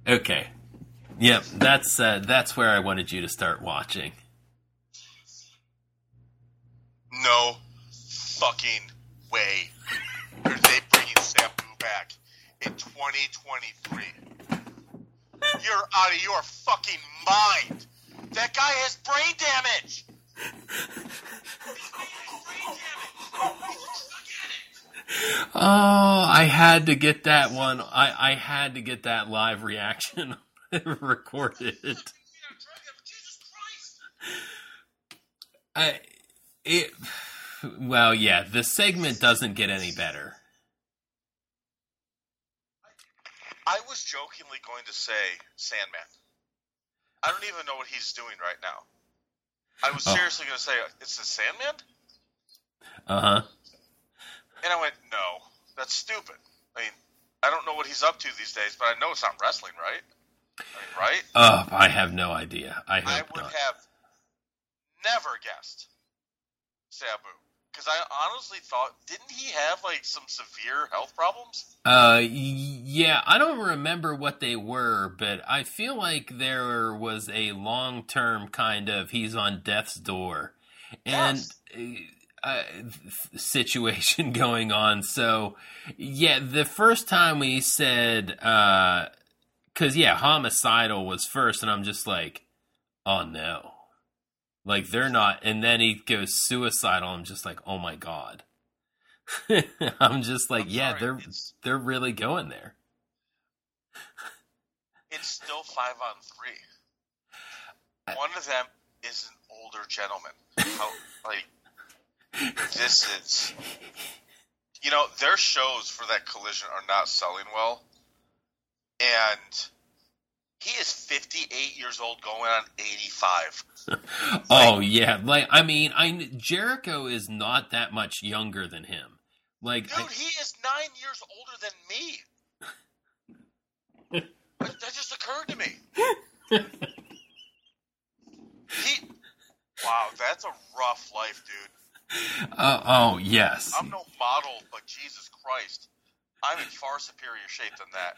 Okay. Yep, that's where I wanted you to start watching. No fucking way are they bringing Sabu back in 2023. You're out of your fucking mind. That guy has brain damage. Oh, I had to get that one. I had to get that live reaction recorded. Well, yeah, the segment doesn't get any better. I was jokingly going to say Sandman. I don't even know what he's doing right now. I was seriously going to say, it's the Sandman? Uh-huh. And I went, no, that's stupid. I mean, I don't know what he's up to these days, but I know it's not wrestling, right? I mean, right? I have no idea. I would have never guessed Sabu. Because I honestly thought, didn't he have, like, some severe health problems? Yeah, I don't remember what they were, but I feel like there was a long-term kind of he's on death's door. And... Yes. Situation going on. So, yeah, the first time we said, because, yeah, homicidal was first, and I'm just like, oh, no. Like, they're not, and then he goes suicidal, I'm just like, oh, my God. I'm just like, they're really going there. It's still 5-on-3. One of them is an older gentleman. This is, their shows for that Collision are not selling well, and he is 58 years old, going on 85. Oh yeah, Jericho is not that much younger than him. Like, dude, he is 9 years older than me. That just occurred to me. Wow, that's a rough life, dude. Yes. I'm no model, but Jesus Christ, I'm in far superior shape than that.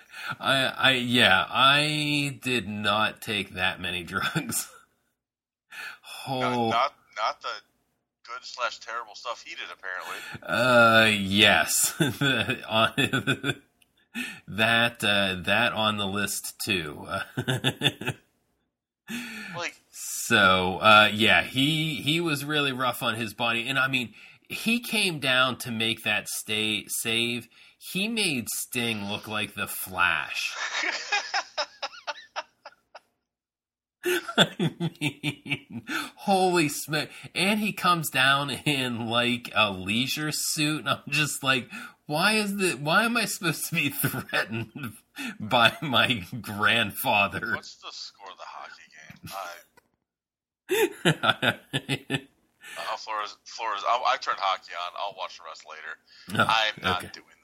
I did not take that many drugs. Not the good/terrible stuff he did, apparently. Yes. that on the list too. So, yeah, he was really rough on his body. And, I mean, he came down to make that save. He made Sting look like the Flash. I mean, holy smoke. And he comes down in, like, a leisure suit. And I'm just like, why am I supposed to be threatened by my grandfather? What's the score of the hockey game? Flores. I turned hockey on. I'll watch the rest later. I'm not doing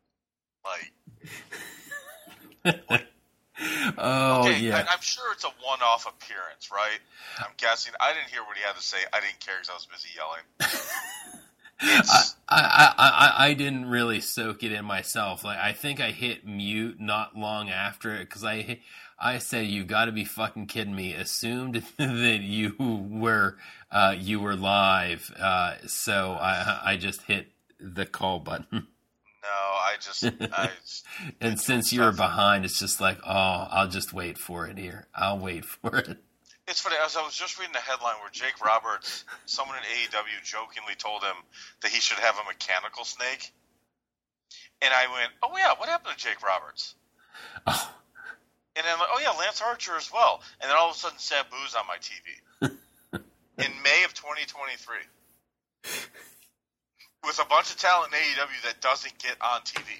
that. Yeah. I'm sure it's a one-off appearance, right? I'm guessing. I didn't hear what he had to say. I didn't care because I was busy yelling. I didn't really soak it in myself. Like, I think I hit mute not long after it because I said, "You got to be fucking kidding me!" Assumed that you were live, so I just hit the call button. No, and since you were behind, it's just like, I'll just wait for it here. I'll wait for it. It's funny, as I was just reading a headline where Jake Roberts, someone in AEW jokingly told him that he should have a mechanical snake. And I went, oh yeah, what happened to Jake Roberts? Oh. And then I'm like, oh yeah, Lance Archer as well. And then all of a sudden Sabu's on my TV. In May of 2023. With a bunch of talent in AEW that doesn't get on TV.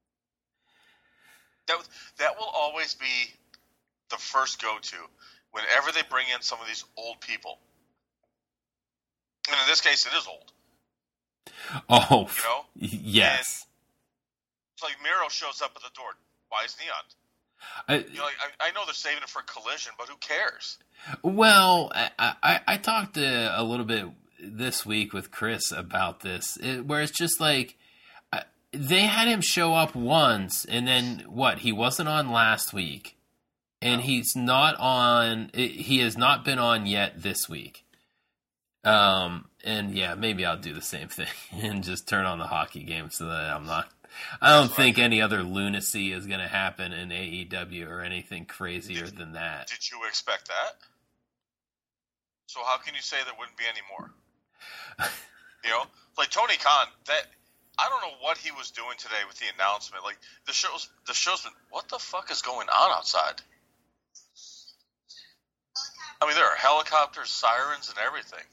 That will always be the first go-to whenever they bring in some of these old people. And in this case, it is old. Oh, yes. And it's like Miro shows up at the door. Why is he on? I know they're saving it for Collision, but who cares? Well, I talked a little bit this week with Chris about this, where it's just like they had him show up once, and then he wasn't on last week, and he's not on. He has not been on yet this week. And yeah, maybe I'll do the same thing and just turn on the hockey game so that I'm not. I don't think any other lunacy is going to happen in AEW or anything crazier than that. Did you expect that? So how can you say there wouldn't be any more? You know, like Tony Khan, that I don't know what he was doing today with the announcement. Like the show's been, what the fuck is going on outside? I mean, there are helicopters, sirens, and everything.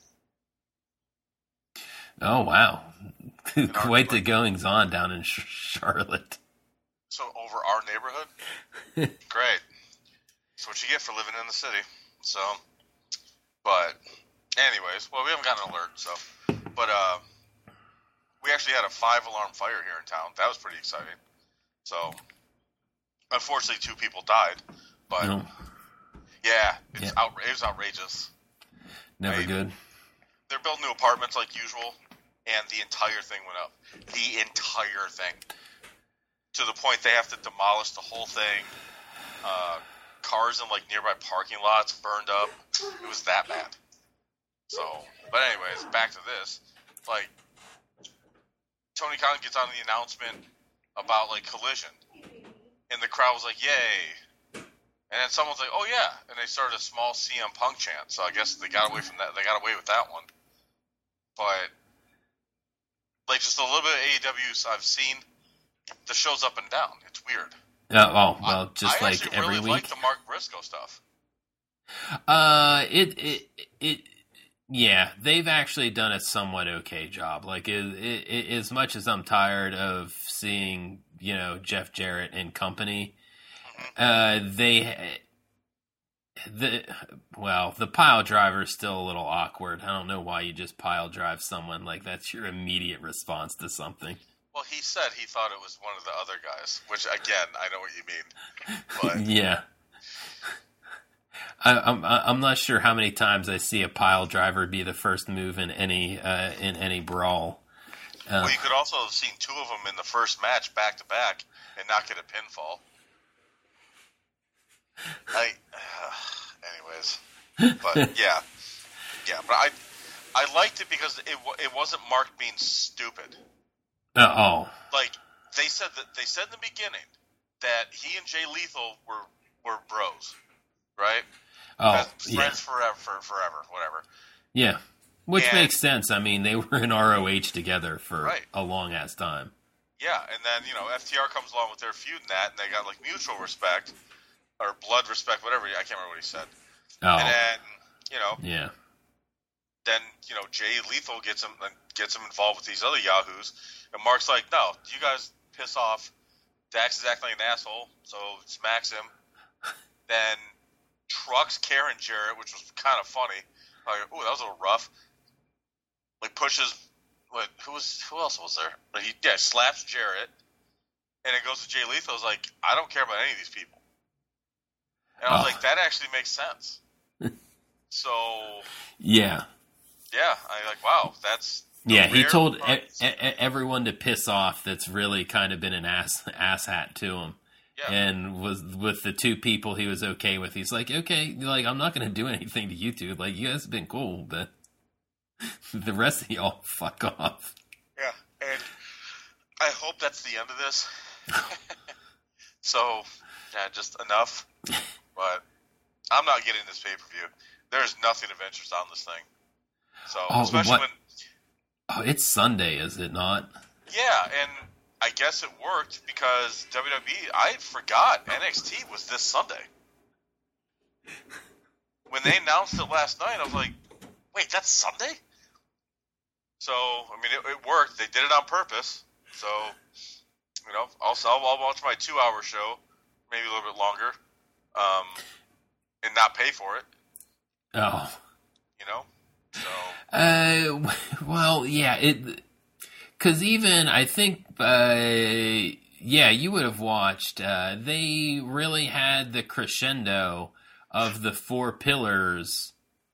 Oh wow, quite the goings on down in Charlotte. So over our neighborhood, great. That's what you get for living in the city. So, but anyways, well, we haven't gotten an alert, so. But we actually had a 5-alarm fire here in town. That was pretty exciting. So, unfortunately, 2 people died. But, yeah, it was outrageous. Never good. They're building new apartments like usual, and the entire thing went up. The entire thing. To the point they have to demolish the whole thing. Cars in, like, nearby parking lots burned up. It was that bad. So, but anyways, back to this. Like, Tony Khan gets on the announcement about, like, Collision. And the crowd was like, yay. And then someone's like, oh, yeah. And they started a small CM Punk chant. So I guess they got away from that. They got away with that one. But, like, just a little bit of AEW I've seen, the show's up and down. It's weird. Well, just I like actually every really week. like the Mark Briscoe stuff. Yeah, they've actually done a somewhat okay job. Like, as much as I'm tired of seeing, Jeff Jarrett and company, the pile driver is still a little awkward. I don't know why you just pile drive someone. Like, that's your immediate response to something. Well, he said he thought it was one of the other guys, which, again, I know what you mean. But yeah. I'm not sure how many times I see a pile driver be the first move in any brawl. Well, you could also have seen 2 of them in the first match back to back and not get a pinfall. Anyways, but yeah, but I liked it because it wasn't Mark being stupid. Like they said in the beginning that he and Jay Lethal were bros, right? Friends forever, whatever. Yeah, which makes sense. I mean, they were in ROH together for a long ass time. Yeah, and then FTR comes along with their feud and that, and they got like mutual respect or blood respect, whatever. I can't remember what he said. And then then Jay Lethal gets him involved with these other yahoos, and Mark's like, no, you guys piss off. Dax is acting like an asshole, so smacks him. Then trucks Karen Jarrett, which was kind of funny. Like, ooh, that was a little rough. Like pushes. Who else was there? Like he slaps Jarrett, and it goes to Jay Lethal. I was like, I don't care about any of these people. And I was like, that actually makes sense. So yeah, I like, wow, that's he told everyone to piss off. That's really kind of been an ass hat to him. Yeah. And was with the 2 people he was okay with. He's like, okay, like I'm not going to do anything to you 2. Like you guys have been cool, but the rest of y'all fuck off. Yeah, and I hope that's the end of this. So, yeah, just enough. But I'm not getting this pay-per-view. There's nothing of interest on this thing. So, especially when... Oh, it's Sunday, is it not? Yeah, and I guess it worked because WWE, I forgot NXT was this Sunday. When they announced it last night, I was like, wait, that's Sunday? So, I mean, it worked. They did it on purpose. So, I'll watch my 2-hour show, maybe a little bit longer, and not pay for it. Oh. So. Well, yeah, because even, I think, you would have watched, they really had the crescendo of the 4 pillars,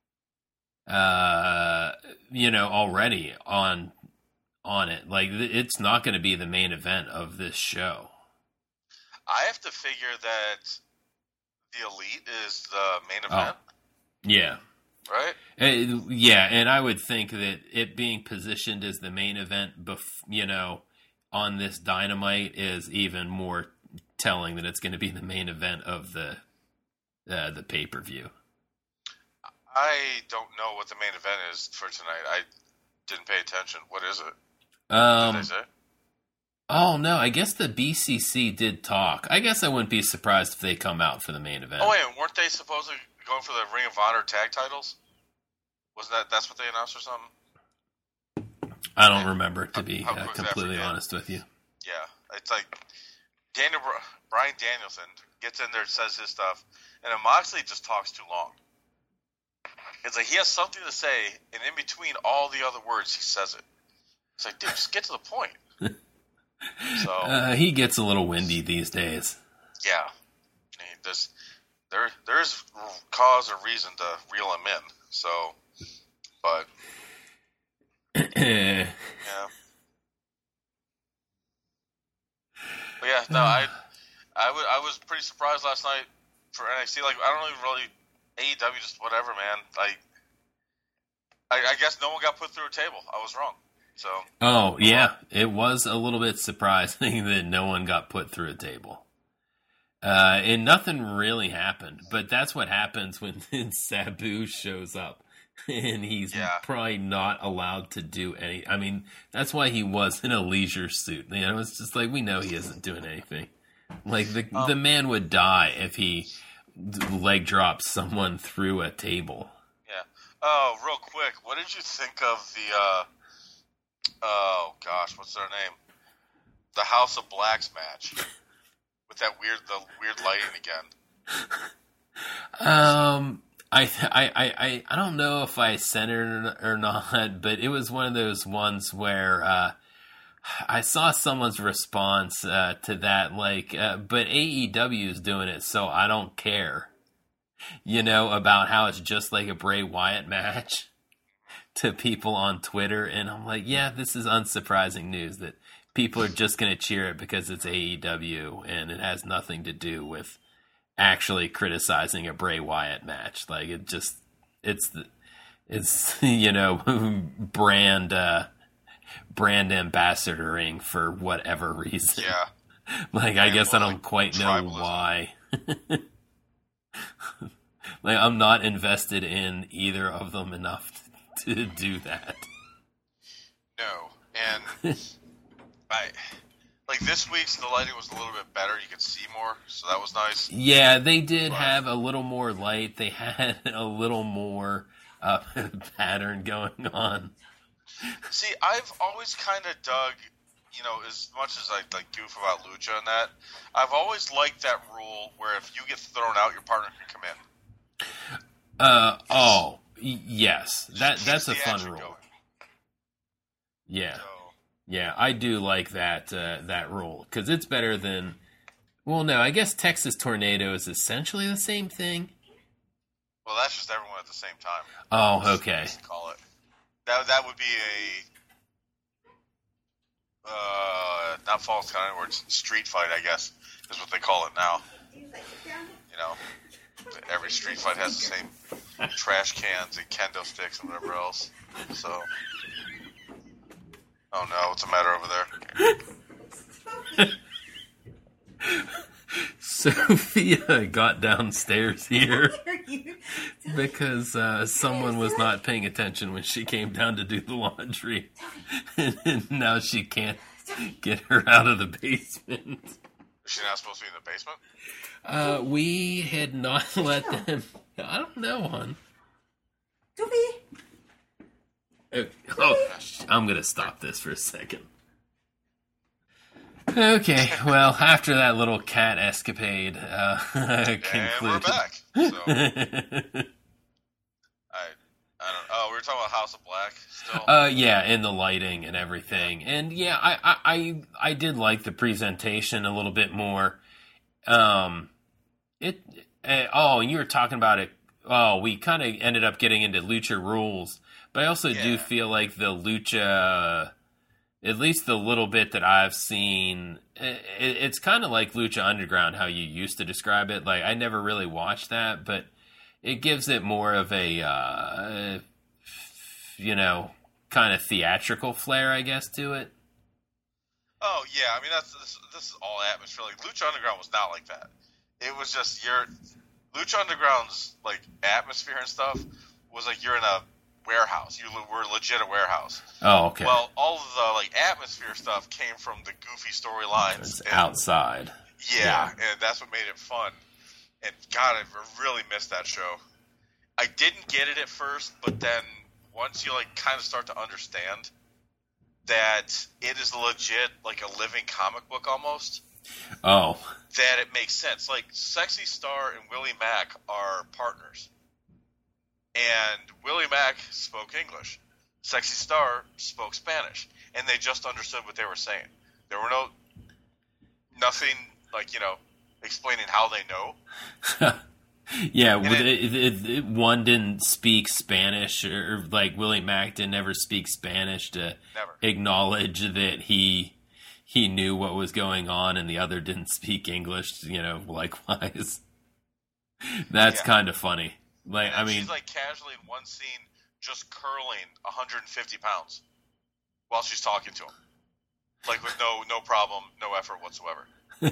already on it. Like, it's not going to be the main event of this show. I have to figure that the Elite is the main event, Yeah. right? Yeah, and I would think that it being positioned as the main event, on this Dynamite is even more telling that it's going to be the main event of the pay-per-view. I don't know what the main event is for tonight. I didn't pay attention. What is it? Did they say? Oh, no, I guess the BCC did talk. I guess I wouldn't be surprised if they come out for the main event. Oh, wait, weren't they supposedly going for the Ring of Honor tag titles? That's what they announced or something? I don't remember, to be how completely honest with you. Yeah, it's like Bryan Danielson gets in there and says his stuff, and then Moxley just talks too long. It's like he has something to say, and in between all the other words, he says it. It's like, dude, just get to the point. So he gets a little windy these days. Yeah, there's cause or reason to reel him in. So, but yeah, but yeah, no, I was pretty surprised last night for NXT. Like, I don't even really AEW, just whatever, man. Like, I guess no one got put through a table. I was wrong. So. Oh, yeah. It was a little bit surprising that no one got put through a table. And nothing really happened. But that's what happens when Sabu shows up. And he's probably not allowed to do any... I mean, that's why he was in a leisure suit. It's just like, we know he isn't doing anything. Like, the man would die if he leg drops someone through a table. Yeah. Oh, real quick. What did you think of the... oh gosh, what's their name? The House of Blacks match with the weird lighting again. I don't know if I sent it or not, but it was one of those ones where I saw someone's response to that, like, but AEW is doing it, so I don't care. About how it's just like a Bray Wyatt match. To people on Twitter, and I'm like, yeah, this is unsurprising news that people are just going to cheer it because it's AEW and it has nothing to do with actually criticizing a Bray Wyatt match. Like, it's brand ambassadoring for whatever reason. Yeah. Like, I guess I don't quite know why. Like, I'm not invested in either of them enough to do that. No, and like this week's the lighting was a little bit better. You could see more, so that was nice. Yeah, they did have a little more light. They had a little more pattern going on. See, I've always kind of dug, as much as I like goof about Lucha and that, I've always liked that rule where if you get thrown out, your partner can come in. Yes, that's a fun rule. Going. Yeah, yeah, I do like that that rule because it's better than. Well, no, I guess Texas Tornado is essentially the same thing. Well, that's just everyone at the same time. Oh, okay. Call it that would be a not false count words, street fight, I guess is what they call it now. Every street fight has the same trash cans and kendo sticks and whatever else. So, oh no, what's the matter over there? Sophia got downstairs here because someone was not paying attention when she came down to do the laundry, and now she can't get her out of the basement. Is she not supposed to be in the basement? We had not let them. I don't know, hon. I'm going to stop this for a second. Okay, well, after that little cat escapade concluded. And we're back. So, we were talking about House of Black still? Yeah, and the lighting and everything. And yeah, I did like the presentation a little bit more. You were talking about it. Oh, we kind of ended up getting into Lucha rules, but I also do feel like the Lucha, at least the little bit that I've seen, it's kind of like Lucha Underground, how you used to describe it. Like, I never really watched that, but it gives it more of a, kind of theatrical flair, I guess, to it. Oh, yeah. I mean, this is all atmosphere. Like, Lucha Underground was not like that. It was just Lucha Underground's, like, atmosphere and stuff was like you're in a warehouse. You were legit a warehouse. Oh, okay. Well, all of the, like, atmosphere stuff came from the goofy storylines. Outside. Yeah, and that's what made it fun. And, God, I really missed that show. I didn't get it at first, but then once you, like, kind of start to understand that it is legit, like, a living comic book almost. Oh. That it makes sense. Like, Sexy Star and Willie Mack are partners. And Willie Mack spoke English. Sexy Star spoke Spanish. And they just understood what they were saying. There were nothing, like, explaining how they know. Yeah, one didn't speak Spanish, or like Willie Mack didn't ever speak Spanish to acknowledge that he knew what was going on, and the other didn't speak English, likewise. That's kind of funny. Like, I mean, she's like casually in one scene just curling 150 pounds while she's talking to him, like with no problem, no effort whatsoever.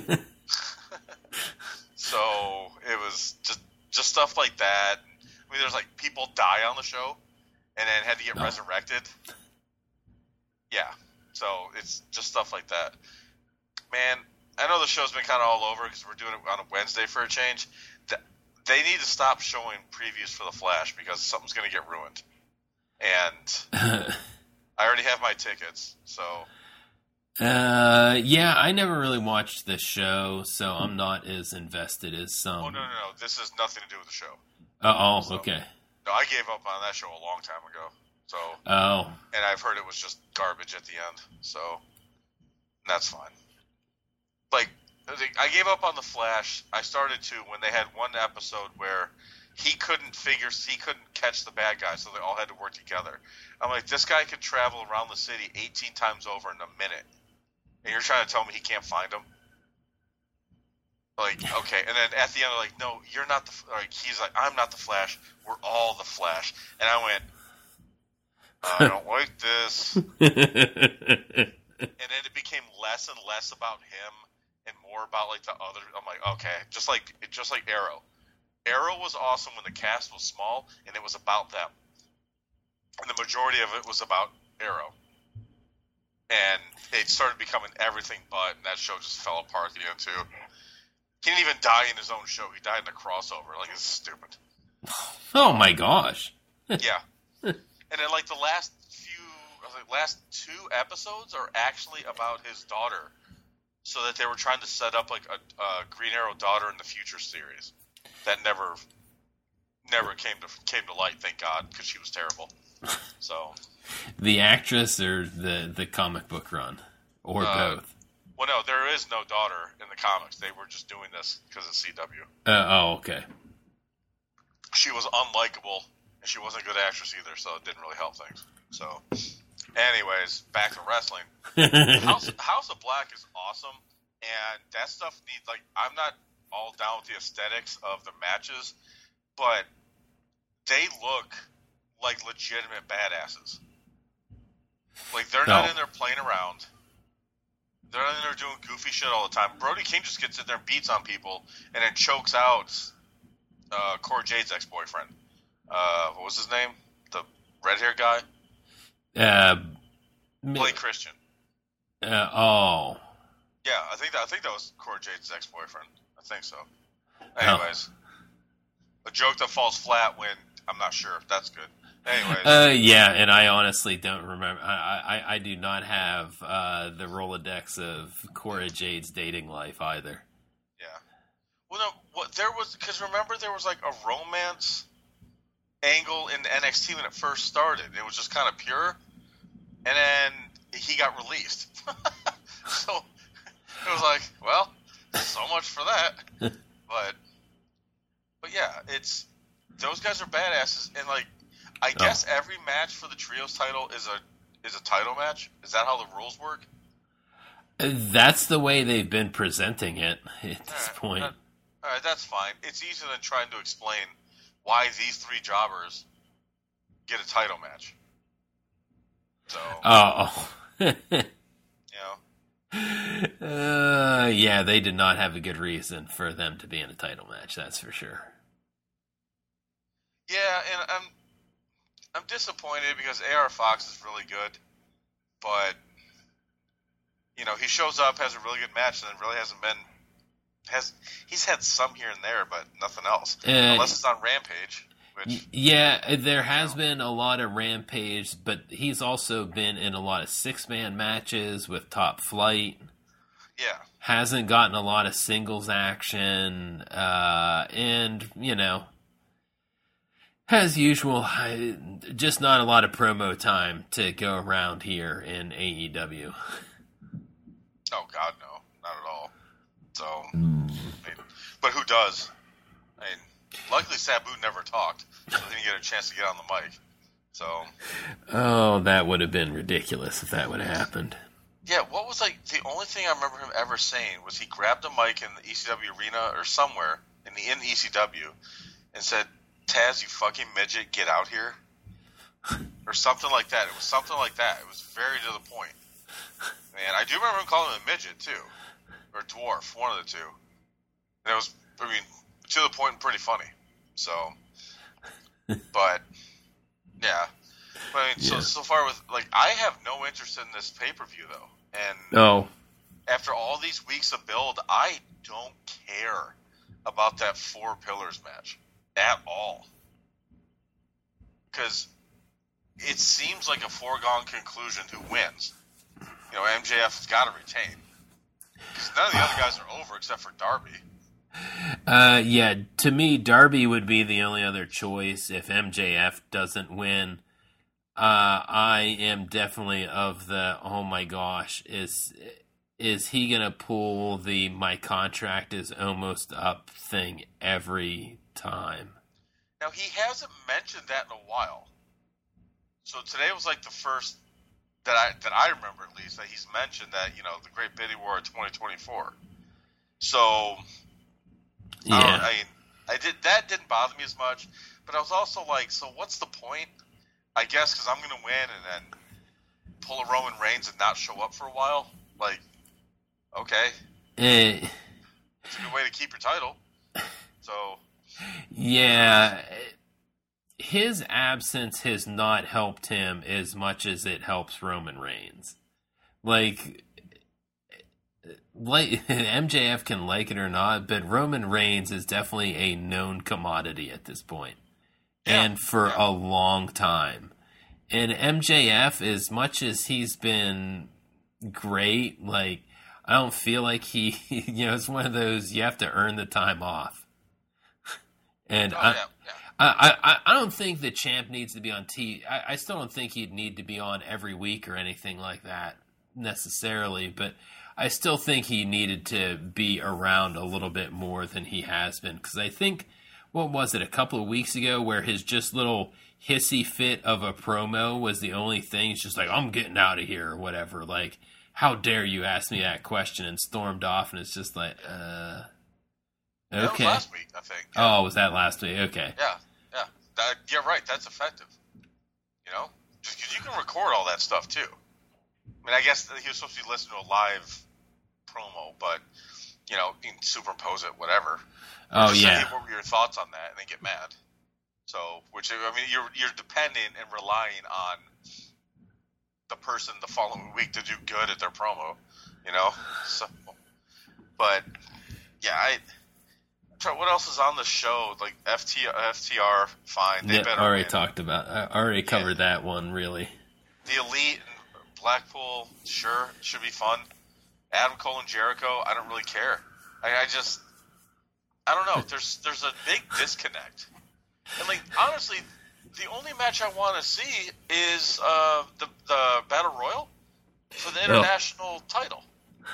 So it was just stuff like that. I mean, there's like people die on the show and then had to get resurrected. Yeah, so it's just stuff like that. Man, I know the show's been kind of all over because we're doing it on a Wednesday for a change. They need to stop showing previews for The Flash because something's going to get ruined. And I already have my tickets, so... Yeah, I never really watched the show, so I'm not as invested as some. Oh, no. This has nothing to do with the show. Okay. No, I gave up on that show a long time ago. So. Oh. And I've heard it was just garbage at the end, so that's fine. Like, I gave up on The Flash. I started to when they had one episode where he couldn't catch the bad guy, so they all had to work together. I'm like, this guy could travel around the city 18 times over in a minute. And you're trying to tell me he can't find him? Like, okay. And then at the end, like, no, you're not he's like, I'm not the Flash. We're all the Flash. And I went, I don't like this. And then it became less and less about him and more about, like, the other. I'm like, okay. Just like Arrow. Arrow was awesome when the cast was small and it was about them. And the majority of it was about Arrow. And it started becoming everything but, and that show just fell apart at the end, too. He didn't even die in his own show. He died in a crossover. Like, it's stupid. Oh, my gosh. Yeah. And then, like, the last 2 episodes are actually about his daughter. So that they were trying to set up, like, a Green Arrow daughter in the future series. That never came to light, thank God, because she was terrible. So... The actress or the comic book run? Or both? Well, no, there is no daughter in the comics. They were just doing this because of CW. Okay. She was unlikable, and she wasn't a good actress either, so it didn't really help things. So, anyways, back to wrestling. House of Black is awesome, and that stuff needs, like, I'm not all down with the aesthetics of the matches, but they look like legitimate badasses. Like, they're not in there playing around. They're not in there doing goofy shit all the time. Brody King just gets in there and beats on people and then chokes out Cora Jade's ex-boyfriend. What was his name? The red-haired guy? Blake Christian. Oh. Yeah, I think that was Cora Jade's ex-boyfriend. I think so. Anyways. A joke that falls flat when I'm not sure. That's good. Anyways. Yeah, and I honestly don't remember. I do not have the Rolodex of Cora Jade's dating life either. Yeah. Well, no, there was, because remember there was like a romance angle in NXT when it first started. It was just kind of pure, and then he got released. So it was like, well, so much for that. But yeah, those guys are badasses, and like. I guess every match for the trios title is a title match. Is that how the rules work? That's the way they've been presenting it at this point. All right, that's fine. It's easier than trying to explain why these three jobbers get a title match. So, you know, yeah, they did not have a good reason for them to be in a title match. That's for sure. Yeah, and I'm disappointed because AR Fox is really good, but you know, he shows up, has a really good match, and then really hasn't been. He's had some here and there, but nothing else, unless it's on Rampage. Which, yeah, there has been a lot of Rampage, but he's also been in a lot of 6-man matches with Top Flight. Yeah, hasn't gotten a lot of singles action, and you know, as usual, just not a lot of promo time to go around here in AEW. Oh God, no, not at all. So, I mean, but who does? I mean, luckily Sabu never talked, so he didn't get a chance to get on the mic. So, oh, that would have been ridiculous if that would have happened. Yeah, what was like the only thing I remember him ever saying was he grabbed a mic in the ECW arena or somewhere in ECW and said, "Taz, you fucking midget, get out here," or something like that. It was something like that. It was very to the point. And I do remember him calling him a midget too, or dwarf, one of the two. And it was, I mean, to the point and pretty funny. So, but yeah. But I mean, so far with like, I have no interest in this pay-per-view though, and after all these weeks of build, I don't care about that 4 Pillars match at all, because it seems like a foregone conclusion who wins. You know, MJF has got to retain, because none of the other guys are over except for Darby. Yeah, to me, Darby would be the only other choice if MJF doesn't win. I am definitely of the, oh my gosh, is he going to pull the my contract is almost up thing every time? Now, he hasn't mentioned that in a while. So today was like the first that I remember, at least, that he's mentioned that, you know, the Great Bidding War of 2024. So, yeah. That didn't bother me as much, but I was also like, so what's the point? I guess because I'm going to win and then pull a Roman Reigns and not show up for a while. Like, okay. It's a good way to keep your title. So. Yeah. His absence has not helped him as much as it helps Roman Reigns. Like MJF can like it or not, but Roman Reigns is definitely a known commodity at this point. And for a long time. And MJF, as much as he's been great, like, I don't feel like he, you know, it's one of those, you have to earn the time off. And I don't think the champ needs to be on TV. I still don't think he'd need to be on every week or anything like that necessarily, but I still think he needed to be around a little bit more than he has been. Because I think, what was it, a couple of weeks ago where his just little hissy fit of a promo was the only thing? He's just like, I'm getting out of here or whatever. Like, how dare you ask me that question, and stormed off, and it's just like, okay. That was last week, I think. Oh, was that last week? Okay. Yeah. Yeah, right. That's effective. You know? Just because you can record all that stuff, too. I mean, I guess he was supposed to be listening to a live promo, but, you know, you can superimpose it, whatever. Oh, just yeah. say, what were your thoughts on that? And then get mad. So, which, I mean, you're dependent and relying on the person the following week to do good at their promo, you know? So, but, yeah, what else is on the show? Like, FTR, fine. They better already win. talked about. I already covered that one, really. The Elite and Blackpool, sure, should be fun. Adam Cole and Jericho, I don't really care. I don't know. There's a big disconnect. And, like, honestly, the only match I want to see is the Battle Royal for the international title.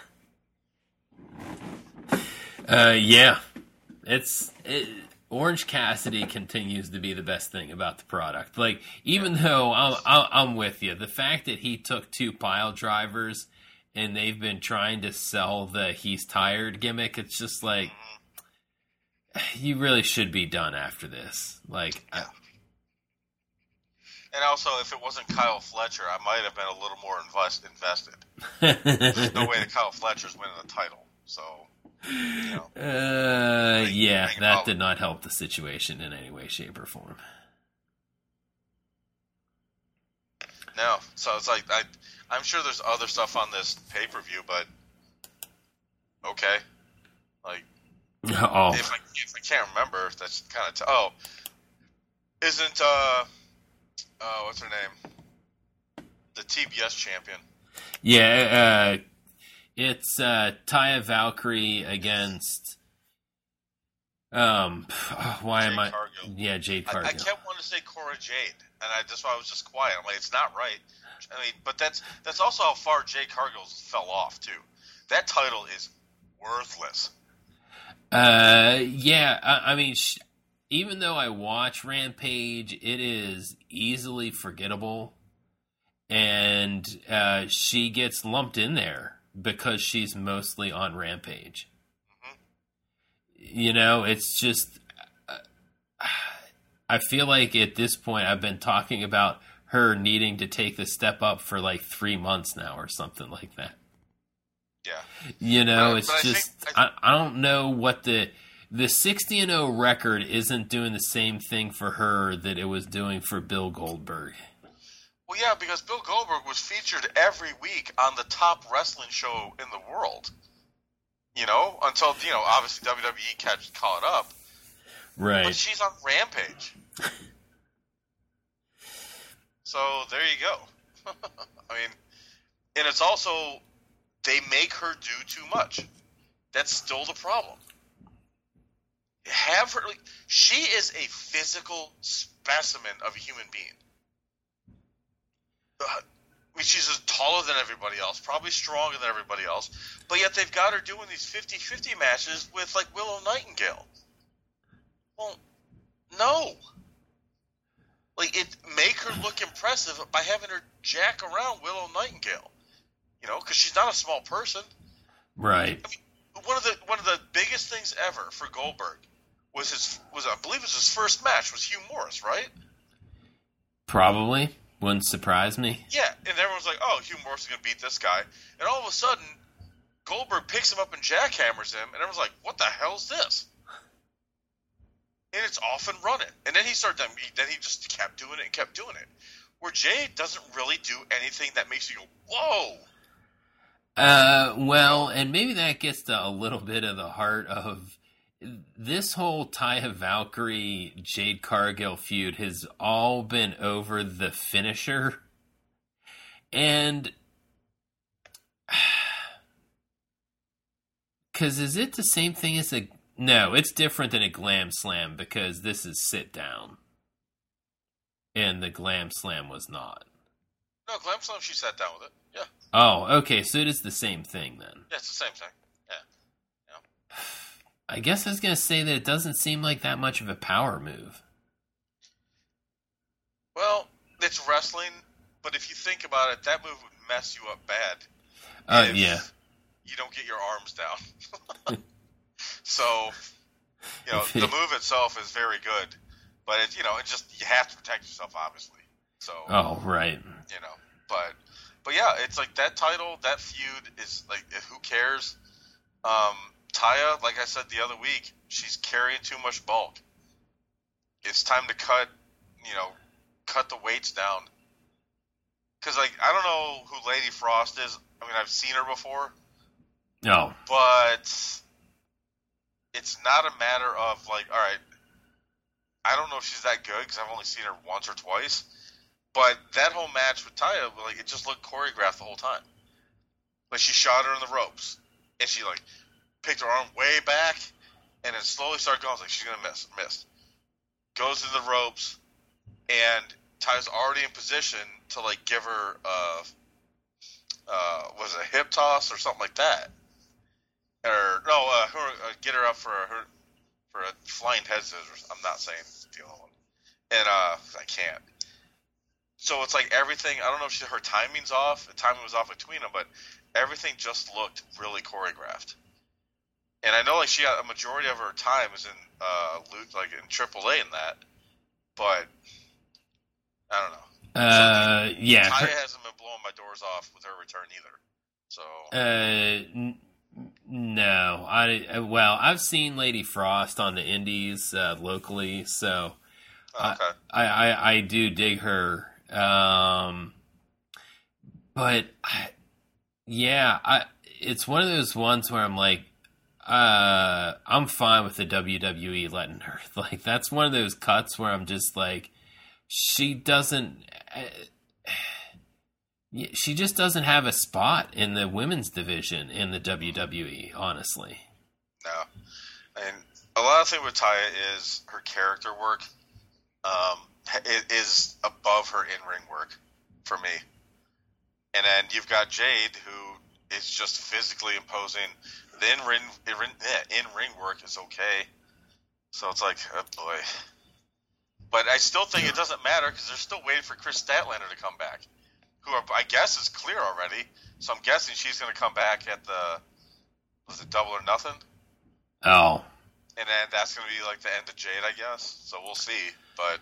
Yeah. Orange Cassidy continues to be the best thing about the product. Like, even though I'm with you, the fact that he took 2 pile drivers and they've been trying to sell the he's tired gimmick. It's just like, you really should be done after this. Like, yeah. And also, if it wasn't Kyle Fletcher, I might have been a little more invested. There's no way that Kyle Fletcher's winning the title. So, you know. That did not help the situation in any way, shape, or form. No. So it's like, I'm sure there's other stuff on this pay-per-view, but okay. Like, if I can't remember, that's kind of isn't what's her name? The TBS champion. Yeah, it's Taya Valkyrie against Jade Cargill. I kept wanting to say Cora Jade, and that's why I was just quiet. I'm like, it's not right. I mean, but that's also how far Jade Cargill fell off too. That title is worthless. I mean, even though I watch Rampage, it is easily forgettable, and she gets lumped in there because she's mostly on Rampage. Mm-hmm. You know, it's just, I feel like at this point I've been talking about her needing to take the step up for like 3 months now or something like that. Yeah. You know, I don't know what the 60-0 record isn't doing the same thing for her that it was doing for Bill Goldberg. Well, yeah, because Bill Goldberg was featured every week on the top wrestling show in the world. You know, until, you know, obviously WWE caught up. Right. But she's on Rampage. So there you go. I mean, and it's also, they make her do too much. That's still the problem. Have her, like, she is a physical specimen of a human being. I mean, she's taller than everybody else, probably stronger than everybody else, but yet they've got her doing these 50-50 matches with, like, Willow Nightingale. Well, no. Like, make her look impressive by having her jack around Willow Nightingale. You know, because she's not a small person. Right. I mean, one of the biggest things ever for Goldberg was I believe it was his first match was Hugh Morris, right? Probably. Wouldn't surprise me. Yeah, and everyone's like, oh, Hugh Morris is going to beat this guy. And all of a sudden, Goldberg picks him up and jackhammers him, and everyone's like, what the hell's this? And it's off and running. And then he just kept doing it and kept doing it. Where Jade doesn't really do anything that makes you go, whoa! Well, and maybe that gets to a little bit of the heart of this whole Taya Valkyrie Jade Cargill feud has all been over the finisher. And because is it the same thing as no, it's different than a Glam Slam because this is sit down. And the Glam Slam was not. No, Glam Slam, she sat down with it. Yeah. Oh, okay. So it is the same thing then. Yeah, it's the same thing. Yeah. I guess I was going to say that it doesn't seem like that much of a power move. Well, it's wrestling, but if you think about it, that move would mess you up bad. Yeah. You don't get your arms down. So, you know, the move itself is very good, but it, you have to protect yourself, obviously. So. Oh, right. You know, but yeah, it's like that title, that feud is like, who cares? Taya, like I said the other week, she's carrying too much bulk. It's time to cut the weights down. Because, like, I don't know who Lady Frost is. I mean, I've seen her before. No. But it's not a matter of, like, all right, I don't know if she's that good because I've only seen her once or twice. But that whole match with Taya, like, it just looked choreographed the whole time. Like, she shot her in the ropes. And she, like, picked her arm way back and then slowly started going. I was like, she's going to miss. Goes to the ropes, and Taya's already in position to, like, give her was it a hip toss or something like that? Or, no, get her up for a flying head scissors. I'm not saying the other one. And I can't. So it's like everything, I don't know if her timing's off. The timing was off between them, but everything just looked really choreographed. And I know like she got a majority of her time is in like in AAA in that, but I don't know. Yeah. Taya hasn't been blowing my doors off with her return either. So. No. I've seen Lady Frost on the indies locally, so Okay. I do dig her. But it's one of those ones where I'm like, I'm fine with the WWE letting her. Like, that's one of those cuts where I'm just like, she just doesn't have a spot in the women's division in the WWE, honestly. No. And a lot of thing with Taya is her character work it is above her in-ring work for me. And then you've got Jade, who is just physically imposing. The in-ring work is okay. So it's like, oh boy. But I still think it doesn't matter because they're still waiting for Chris Statlander to come back, who I guess is clear already. So I'm guessing she's going to come back at was it Double or Nothing? Oh. And then that's going to be like the end of Jade, I guess. So we'll see. But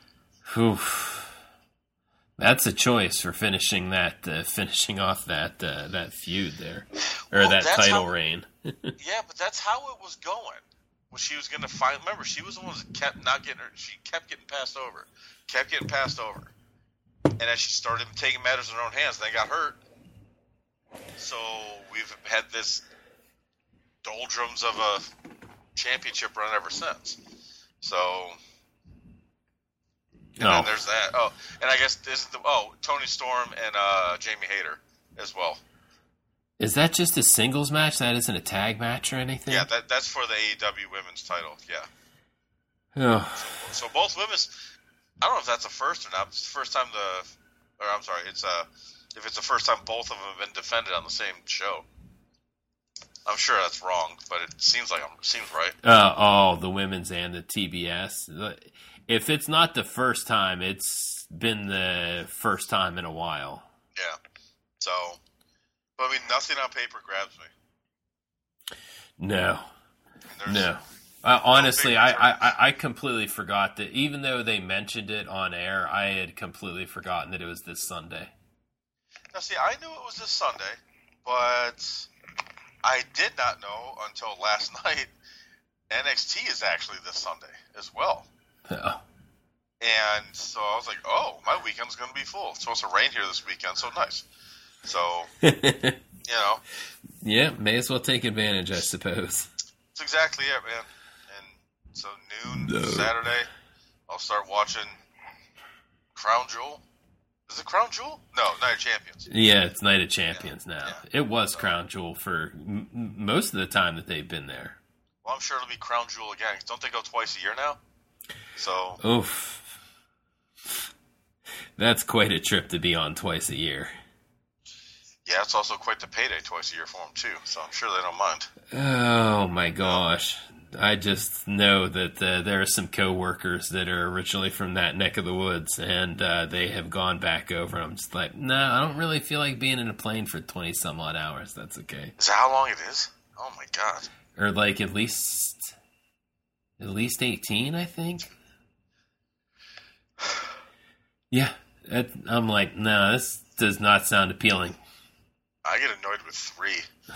that's a choice for finishing off that feud there, or that title reign. Yeah, but that's how it was going. When she was going to find, remember, she was the one that kept not getting her. She kept getting passed over, and as she started taking matters in her own hands, they got hurt. So we've had this doldrums of a championship run ever since. So. And then there's that. Oh, and I guess this is Toni Storm and Jamie Hayter as well. Is that just a singles match? That isn't a tag match or anything? Yeah, that's for the AEW Women's title. Yeah. Oh. So both women's. I don't know if that's a first or not. It's the first time It's if it's the first time both of them have been defended on the same show. I'm sure that's wrong, but it seems right. The women's and the TBS. If it's not the first time, it's been the first time in a while. Yeah. So, but I mean, nothing on paper grabs me. No. Honestly, I completely forgot that. Even though they mentioned it on air, I had completely forgotten that it was this Sunday. Now, see, I knew it was this Sunday, but I did not know until last night NXT is actually this Sunday as well. Oh. And so I was like, oh, my weekend's going to be full. It's supposed to rain here this weekend, so nice. So, Yeah, may as well take advantage, I suppose. That's exactly it, man. And so noon Saturday, I'll start watching Crown Jewel. Is it Crown Jewel? No, Night of Champions. Yeah, it's Night of Champions now. Yeah. It was Crown Jewel for most of the time that they've been there. Well, I'm sure it'll be Crown Jewel again. Don't they go twice a year now? So. Oof. That's quite a trip to be on twice a year. Yeah, it's also quite the payday twice a year for them, too. So I'm sure they don't mind. Oh, my gosh. I just know that there are some coworkers that are originally from that neck of the woods, and they have gone back over. I'm just like, no, I don't really feel like being in a plane for 20-some-odd hours. That's okay. Is that how long it is? Oh, my God. Or, like, at least 18, I think. Yeah. I'm like, no, this does not sound appealing. I get annoyed with 3.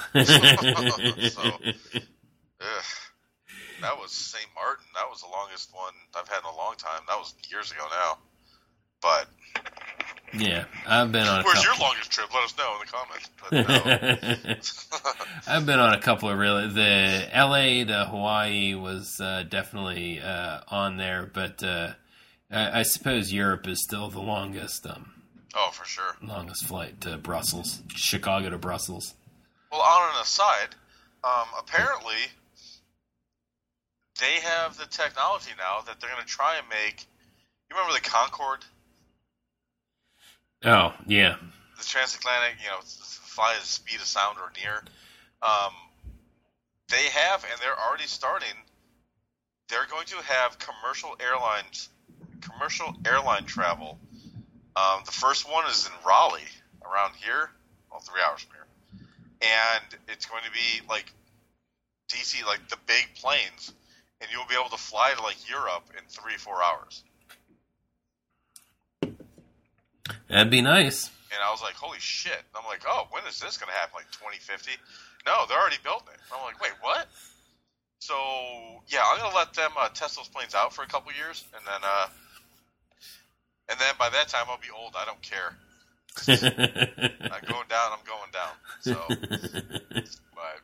That was St. Martin. That was the longest one I've had in a long time. That was years ago now. But yeah, I've been on. Where's your longest trip? Let us know in the comments. But no. I've been on a couple of the LA to Hawaii was definitely on there, but I suppose Europe is still the longest. Oh, for sure. Longest flight to Brussels, Chicago to Brussels. Well, on an aside, apparently they have the technology now that they're going to try and make. You remember the Concorde? Oh, yeah. The transatlantic, fly at the speed of sound or near. They have, and they're already starting. They're going to have commercial airline travel. The first one is in Raleigh, around here. Well, 3 hours from here. and it's going to be like DC, like the big planes, and you'll be able to fly to like Europe in 3-4 hours. That'd be nice. And I was like, holy shit. I'm like, oh, when is this going to happen? Like 2050? No, they're already building it. I'm like, wait, what? So, yeah, I'm going to let them test those planes out for a couple years, and then by that time I'll be old. I don't care. I'm going down. So, but...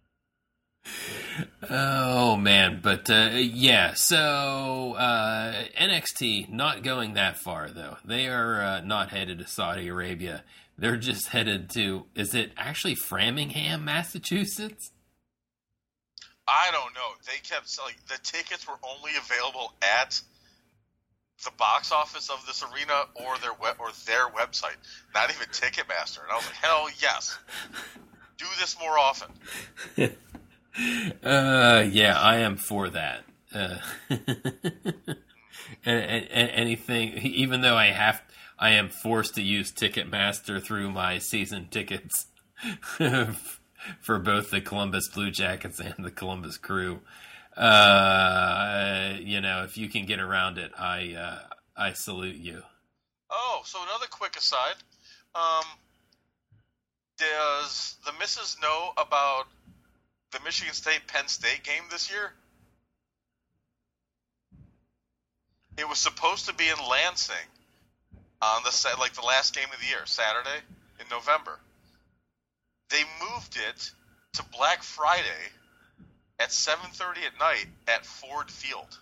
Oh man, but yeah. So NXT not going that far though. They are not headed to Saudi Arabia. They're just headed to. Is it actually Framingham, Massachusetts? I don't know. They kept selling. The tickets were only available at the box office of this arena or their website. Not even Ticketmaster. And I was like, hell yes. Do this more often. Yeah, I am for that. Anything, even though I am forced to use Ticketmaster through my season tickets for both the Columbus Blue Jackets and the Columbus Crew. If you can get around it, I salute you. Oh, so another quick aside. Does the missus know about the Michigan State-Penn State game this year? It was supposed to be in Lansing on the last game of the year, Saturday in November. They moved it to Black Friday at 7:30 at night at Ford Field.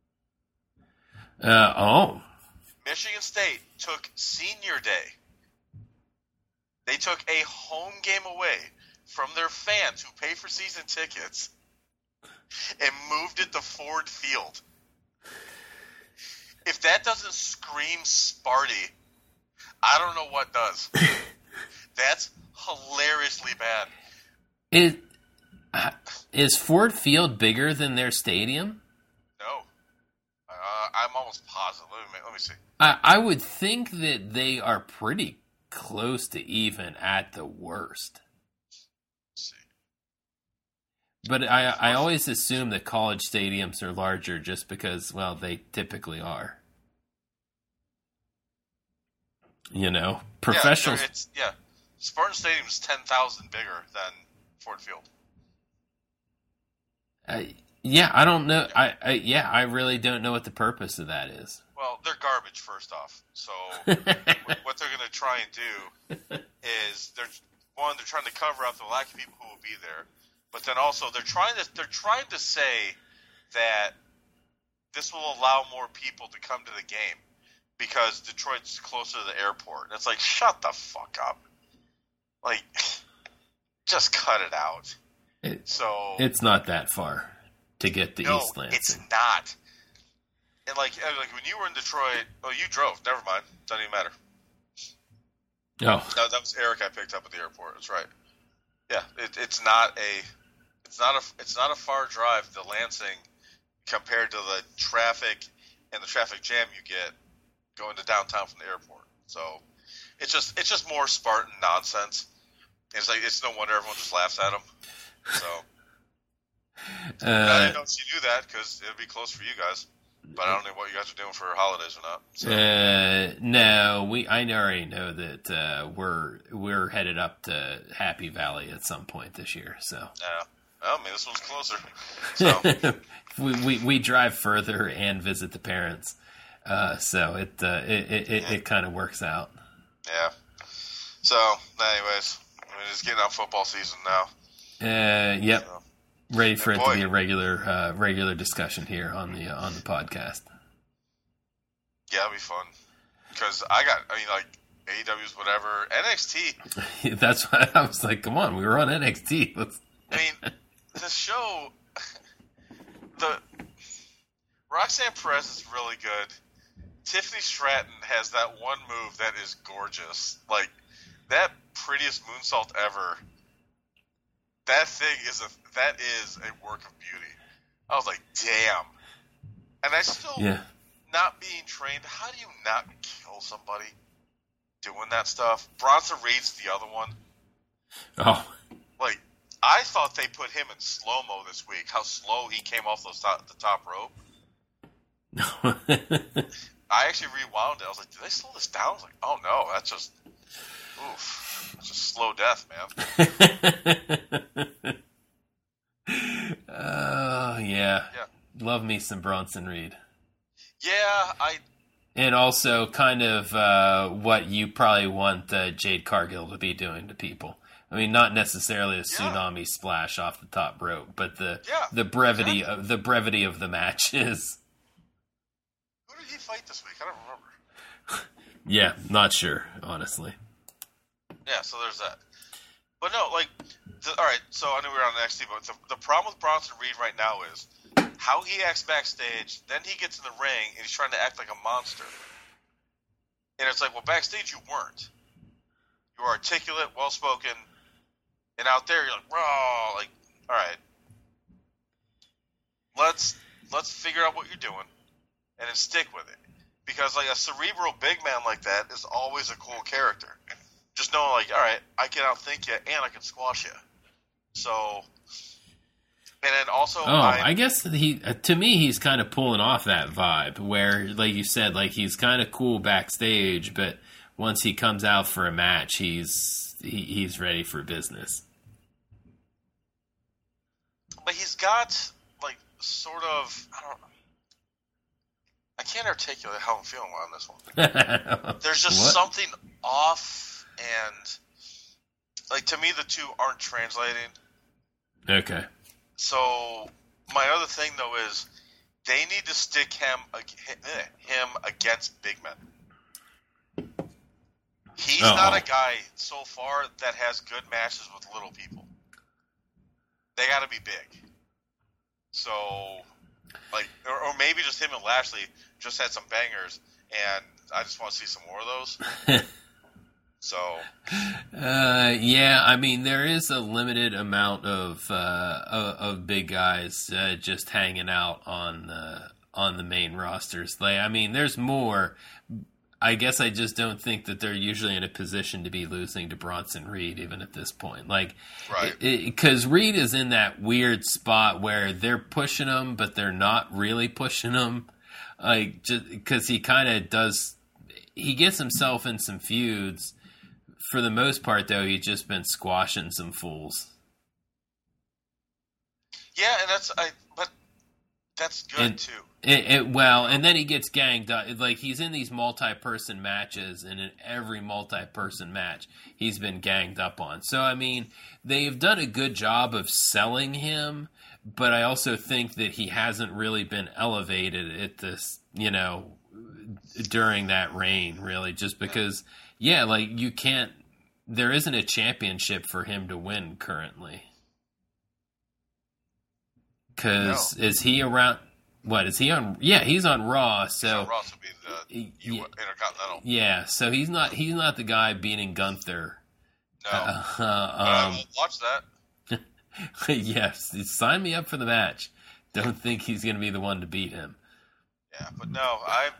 Michigan State took Senior Day. They took a home game away from their fans who pay for season tickets and moved it to Ford Field. If that doesn't scream Sparty, I don't know what does. That's hilariously bad. Is Ford Field bigger than their stadium? No. I'm almost positive. Let me see. I would think that they are pretty close to even at the worst. But I always assume that college stadiums are larger just because, well, they typically are. Professional. Yeah, Spartan Stadium is 10,000 bigger than Ford Field. I don't know. I really don't know what the purpose of that is. Well, they're garbage, first off. So what they're going to try and do is they're trying to cover up the lack of people who will be there. But then also they're trying to say that this will allow more people to come to the game because Detroit's closer to the airport. And it's like, shut the fuck up. Like, just cut it out. It's not that far to get to East Lansing. It's not. And like when you were in Detroit, you drove. Never mind. Doesn't even matter. No. That was Eric I picked up at the airport. That's right. Yeah, it's not a far drive to Lansing compared to the traffic and the traffic jam you get going to downtown from the airport. So it's just more Spartan nonsense. It's like it's no wonder everyone just laughs at them. So I didn't know you do that because it'd be close for you guys. But I don't know what you guys are doing for holidays or not. So. No, I already know that we're headed up to Happy Valley at some point this year. So yeah, well, I mean this one's closer. So we drive further and visit the parents. So it kind of works out. Yeah. So anyways, it's getting on football season now. Yep. So. Ready for it to be a regular discussion here on the podcast. Yeah, it'll be fun. Because AEW's whatever. NXT. That's why I was like, come on, we were on NXT. The show, Roxanne Perez is really good. Tiffany Stratton has that one move that is gorgeous. Like, that prettiest moonsault ever. That is a work of beauty. I was like, damn. And I still, not being trained, how do you not kill somebody doing that stuff? Bronson Reed's the other one. Oh. Like, I thought they put him in slow-mo this week, how slow he came off the top rope. I actually rewound it. I was like, did they slow this down? I was like, oh no, that's just, oof. It's just slow death, man. Oh, yeah. Love me some Bronson Reed. Yeah, And also kind of what you probably want Jade Cargill to be doing to people. I mean, not necessarily a tsunami splash off the top rope, but the brevity of the matches. Who did he fight this week? I don't remember. Yeah, not sure, honestly. Yeah, so there's that. But no, like, all right. So I knew we were on NXT, but the problem with Bronson Reed right now is how he acts backstage. Then he gets in the ring and he's trying to act like a monster. And it's like, well, backstage you weren't. You were articulate, well spoken, and out there you're like, raw. Like, all right, let's figure out what you're doing, and then stick with it. Because like a cerebral big man like that is always a cool character. Just knowing, like, all right, I can outthink you and I can squash you. So, and then also, I guess to me, he's kind of pulling off that vibe where, like you said, like he's kind of cool backstage, but once he comes out for a match, he's ready for business. But he's got like sort of, I can't articulate how I'm feeling on this one. There's just something off, and like to me, the two aren't translating. Okay. So my other thing though is they need to stick him against big men. He's not a guy so far that has good matches with little people. They got to be big. So, like, or maybe just him and Lashley just had some bangers, and I just want to see some more of those. So, yeah, I mean, there is a limited amount of big guys just hanging out on the main rosters. Like, I mean, there's more. I guess I just don't think that they're usually in a position to be losing to Bronson Reed, even at this point. Like, right? Because Reed is in that weird spot where they're pushing him, but they're not really pushing him. Like, just because he kind of does, he gets himself in some feuds. For the most part, though, he's just been squashing some fools. Yeah, and that's good too. Well, and then he gets ganged up. Like, he's in these multi-person matches, and in every multi-person match, he's been ganged up on. So, I mean, they've done a good job of selling him, but I also think that he hasn't really been elevated at this, during that reign, really, just because, like, you can't, there isn't a championship for him to win currently. Because is he around? What is he on? Yeah, he's on Raw. So Raw would be the Intercontinental. Yeah, so he's not the guy beating Gunther. No, I will watch that. Yes, sign me up for the match. Don't think he's going to be the one to beat him. Yeah, but no, I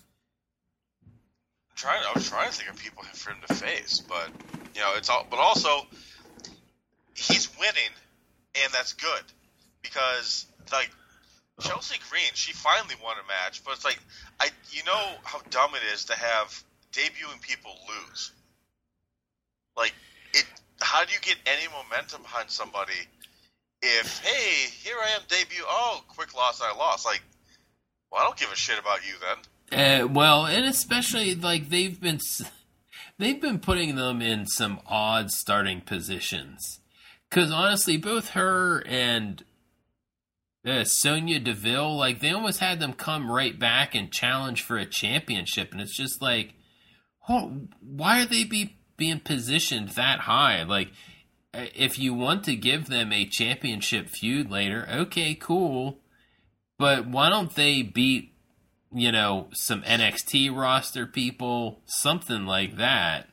was trying to think of people for him to face, but it's all. But also, he's winning, and that's good. Because, like, Chelsea Green, she finally won a match, but it's like, you know how dumb it is to have debuting people lose. Like, how do you get any momentum behind somebody if, hey, here I am debut, quick loss, I lost. Like, well, I don't give a shit about you then. Well, and especially, like, they've been putting them in some odd starting positions. Because, honestly, both her and Sonya Deville, like, they almost had them come right back and challenge for a championship, and it's just like, why are they being positioned that high? Like, if you want to give them a championship feud later, okay, cool, but why don't they beat, some NXT roster people, something like that,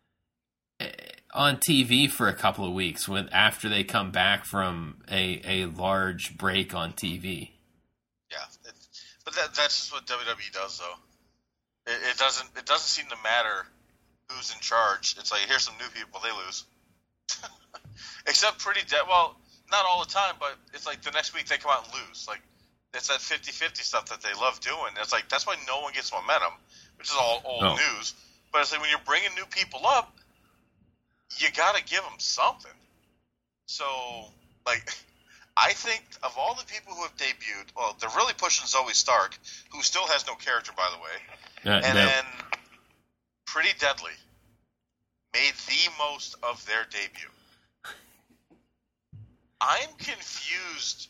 on TV for a couple of weeks after they come back from a large break on TV. Yeah, but that's just what WWE does, though. It doesn't seem to matter who's in charge. It's like, here's some new people, they lose. Except well, not all the time, but it's like the next week they come out and lose. Like, it's that 50-50 stuff that they love doing. It's like, that's why no one gets momentum, which is all old news. But it's like, when you're bringing new people up, you got to give them something. So, like, I think of all the people who have debuted, well, they're really pushing Zoe Stark, who still has no character, by the way. Then Pretty Deadly made the most of their debut. I'm confused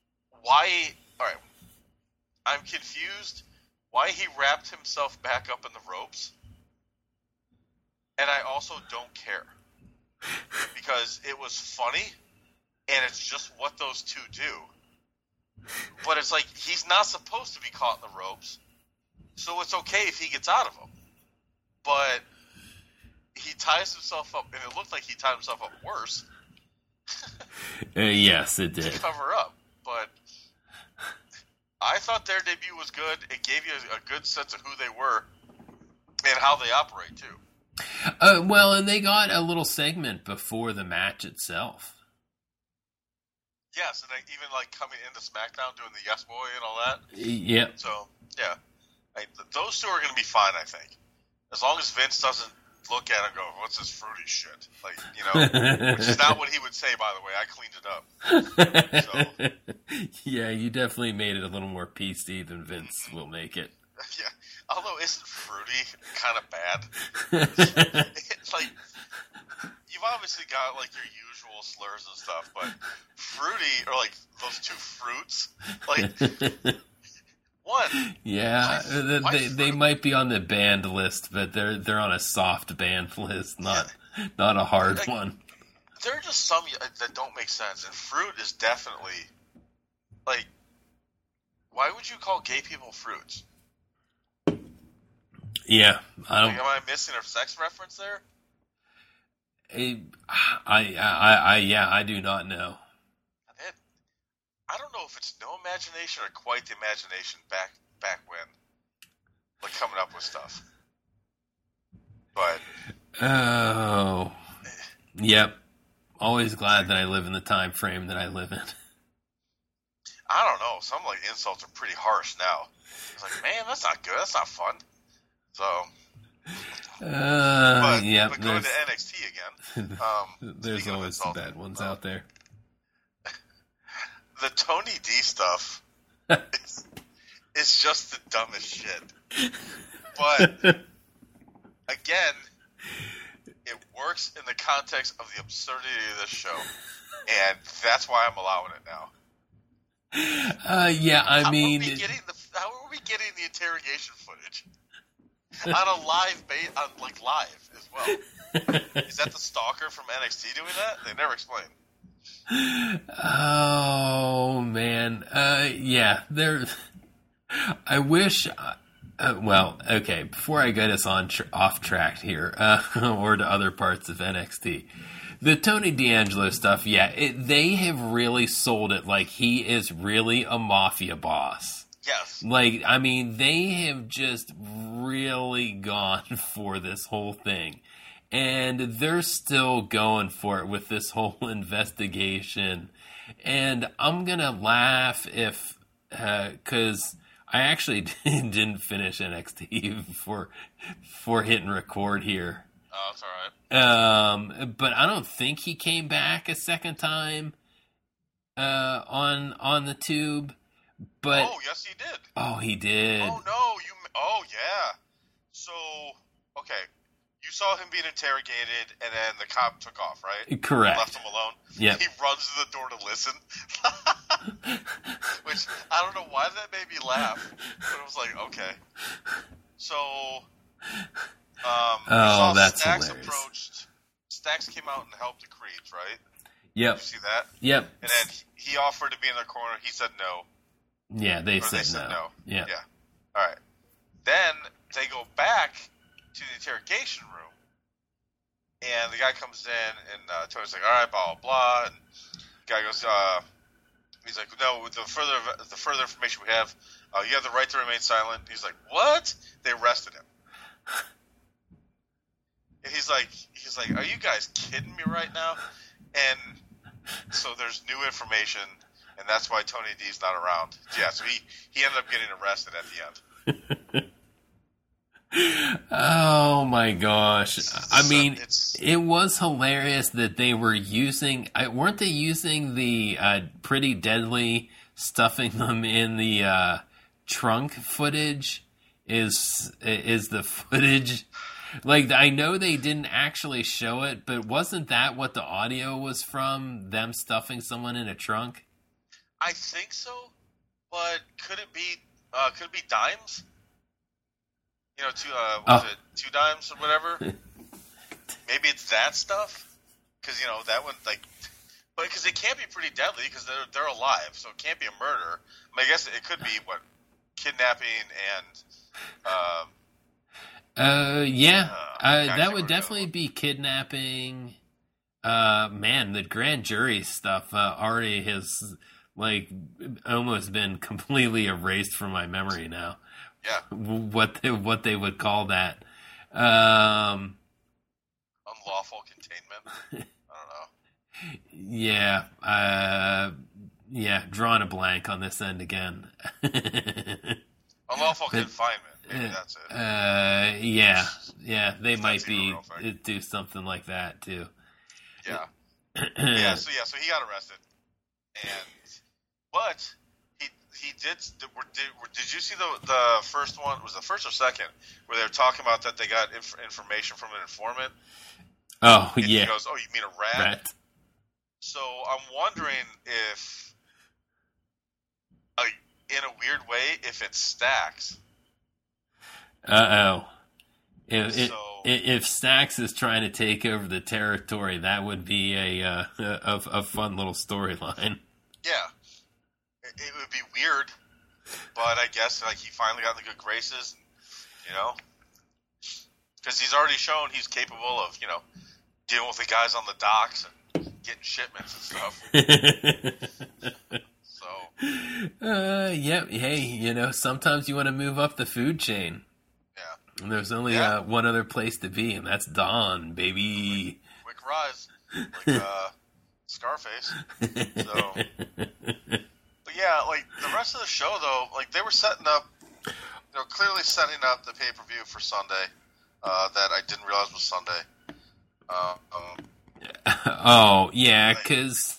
I'm confused why he wrapped himself back up in the ropes. And I also don't care. Because it was funny, and it's just what those two do. But it's like, he's not supposed to be caught in the ropes, so it's okay if he gets out of them. But he ties himself up, and it looked like he tied himself up worse. Yes, it did. To cover up. But I thought their debut was good. It gave you a good sense of who they were and how they operate, too. Well, and they got a little segment before the match itself. Yes, and they even like coming into SmackDown doing the Yes Boy and all that. Yep. So, yeah. Those two are going to be fine, I think. As long as Vince doesn't look at it and go, what's this fruity shit? Like, you know, which is not what he would say, by the way. I cleaned it up. So. Yeah, you definitely made it a little more PC than Vince will make it. Yeah. Although, isn't fruity kind of bad? It's like, you've obviously got, like, your usual slurs and stuff, but fruity, or, like, those two fruits, like... What? Yeah, they might be on the banned list, but they're on a soft banned list, not a hard one. There are just some that don't make sense, and fruit is definitely like. Why would you call gay people fruits? Yeah, I don't. Like, am I missing a sex reference there? I do not know. I don't know if it's no imagination or quite the imagination back when, like, coming up with stuff. But yep. Always glad that I live in the time frame that I live in. I don't know. Some like insults are pretty harsh now. It's like, man, that's not good. That's not fun. So, but going to NXT again. There's always some bad ones out there. The Tony D stuff is just the dumbest shit. But, again, it works in the context of the absurdity of this show. And that's why I'm allowing it now. Yeah, I mean... How are we getting the interrogation footage? On a live as well. Is that the stalker from NXT doing that? They never explain. Oh man, yeah. I wish. Well, okay. Before I get us off track here, or to other parts of NXT, the Tony D'Angelo stuff. Yeah, they have really sold it like he is really a mafia boss. Yes. Like, I mean, they have just really gone for this whole thing. And they're still going for it with this whole investigation. And I'm going to laugh because I actually didn't finish NXT before hitting record here. Oh, that's all right. But I don't think he came back a second time on the tube. But oh, yes, he did. Oh, he did. Oh, no. Oh, yeah. So, okay. You saw him being interrogated, and then the cop took off, right? Correct. Left him alone. Yeah. He runs to the door to listen. Which, I don't know why that made me laugh, but it was like, okay. So, that's Stax hilarious. Stax came out and helped the Creeds, right? Yep. Did you see that? Yep. And then he offered to be in their corner. He said no. Yeah, they said no. Yeah. All right. Then they go back to the interrogation room, and the guy comes in, and Tony's like, all right, blah, blah, blah, and the guy goes, he's like, no, with the further information we have, you have the right to remain silent. He's like, what? They arrested him. And he's like, are you guys kidding me right now? And So there's new information, and that's why Tony D's not around. Yeah, so he ended up getting arrested at the end. Oh my gosh. I mean, it was hilarious that they were using, weren't they using the Pretty Deadly stuffing them in the trunk footage? Is the footage, like, I know they didn't actually show it, but wasn't that what the audio was from, them stuffing someone in a trunk? I think so, but could it be Dimes? You know, it 2 Dimes or whatever? Maybe it's that stuff? Because, you know, that one, like, but because it can't be Pretty Deadly because they're alive, so it can't be a murder. I mean, I guess it could be, kidnapping and, that would definitely be kidnapping. Man, the grand jury stuff already has, like, almost been completely erased from my memory now. Yeah. What they would call that. Unlawful containment. I don't know. Yeah. Drawing a blank on this end again. Unlawful confinement. Maybe that's it. They might do something like that too. Yeah. So he got arrested, but he did. Did you see the first one? Was the first or second where they were talking about that they got information from an informant? Oh, and yeah. He goes, "Oh, you mean a rat?" So I'm wondering if, in a weird way, if it stacks. If Stacks is trying to take over the territory, that would be a fun little storyline. Yeah. It would be weird, but I guess he finally got in the good graces, because he's already shown he's capable of, dealing with the guys on the docks and getting shipments and stuff. So, hey, sometimes you want to move up the food chain. Yeah, and there's only one other place to be, and that's Dawn, baby. Quick rise, like Scarface. So. Yeah, the rest of the show, though, they were setting up, clearly setting up the pay-per-view for Sunday, that I didn't realize was Sunday. Oh, yeah, because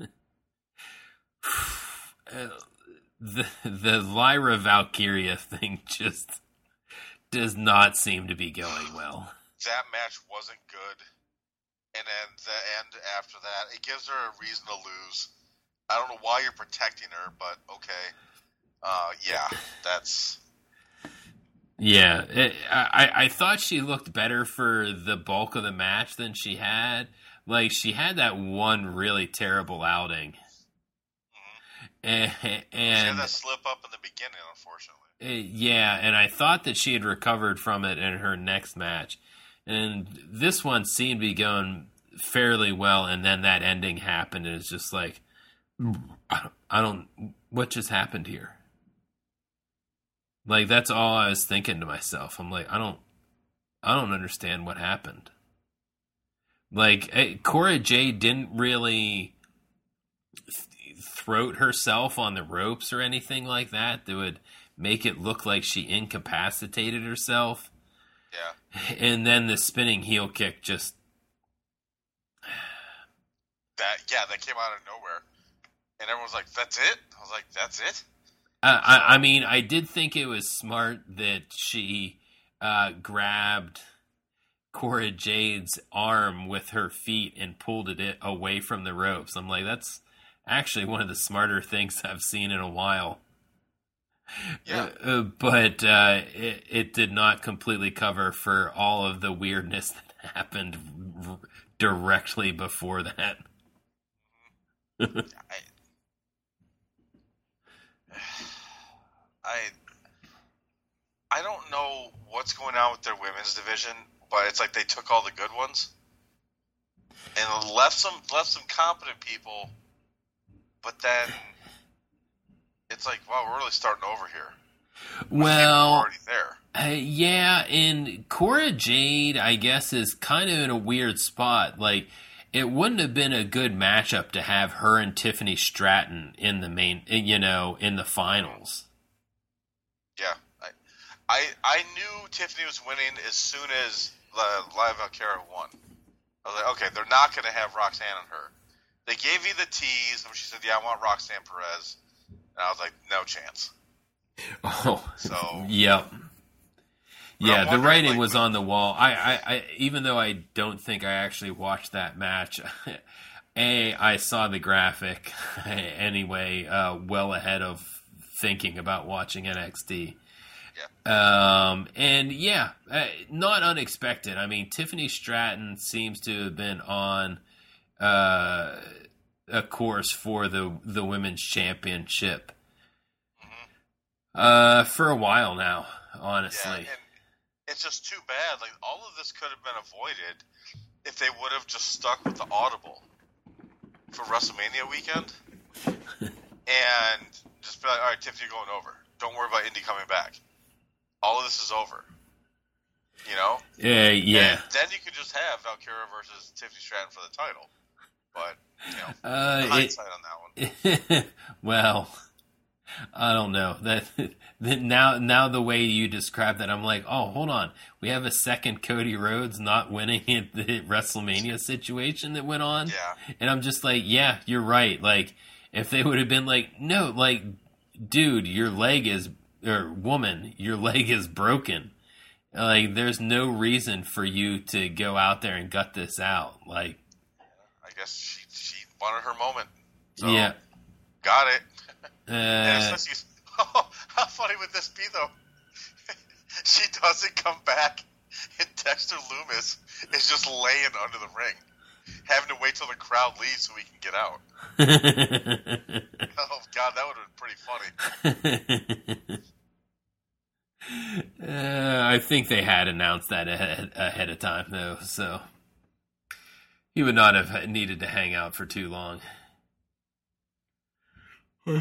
the Lyra Valkyria thing just does not seem to be going well. That match wasn't good, and then the end after that, it gives her a reason to lose. I don't know why you're protecting her, but okay. That's... Yeah, I thought she looked better for the bulk of the match than she had. She had that one really terrible outing. Mm-hmm. And she had that slip up in the beginning, unfortunately. Yeah, and I thought that she had recovered from it in her next match. And this one seemed to be going fairly well, and then that ending happened, and it's just like... I don't. What just happened here? That's all I was thinking to myself. I'm like, I don't understand what happened. Cora Jade didn't really throat herself on the ropes or anything like that would make it look like she incapacitated herself. Yeah. And then the spinning heel kick just... That came out of nowhere. And everyone's like, that's it? I was like, that's it? I mean, I did think it was smart that she grabbed Cora Jade's arm with her feet and pulled it away from the ropes. I'm like, that's actually one of the smarter things I've seen in a while. Yeah. But it did not completely cover for all of the weirdness that happened directly before that. I don't know what's going on with their women's division, but it's like they took all the good ones and left some competent people, but then it's like, wow, we're really starting over here. Well, already there. Yeah, and Cora Jade, I guess, is kind of in a weird spot. it wouldn't have been a good matchup to have her and Tiffany Stratton in the main, in the finals. Yeah, I knew Tiffany was winning as soon as Liv Valkyria won. I was like, okay, they're not going to have Roxanne on her. They gave you the tease, and she said, "Yeah, I want Roxanne Perez," and I was like, no chance. Oh, so yep. Yeah, the writing was like, on the wall. I even though I don't think I actually watched that match, I saw the graphic anyway, well ahead of thinking about watching NXT. Yeah. And yeah, not unexpected. I mean, Tiffany Stratton seems to have been on a course for the women's championship for a while now, honestly. Yeah, and it's just too bad. Like, all of this could have been avoided if they would have just stuck with the Audible for WrestleMania weekend and just be like, all right, Tiffany, you're going over. Don't worry about Indy coming back. All of this is over. You know? Yeah. And then you could just have Valkyria versus Tiffany Stratton for the title. But, you know, hindsight on that one. Well, I don't know. That now the way you describe that, I'm like, oh, hold on. We have a second Cody Rhodes not winning at the WrestleMania situation that went on. Yeah. And I'm just like, yeah, you're right. Like, if they would have been like, no, like, dude, your leg is, or woman, your leg is broken. Like, there's no reason for you to go out there and gut this out. Like, I guess she wanted her moment. So, yeah. Got it. And especially, how funny would this be, though? She doesn't come back, and Dexter Lumis is just laying under the ring, having to wait till the crowd leaves so we can get out. Oh, God, that would have been pretty funny. I think they had announced that ahead of time, though, so he would not have needed to hang out for too long. No,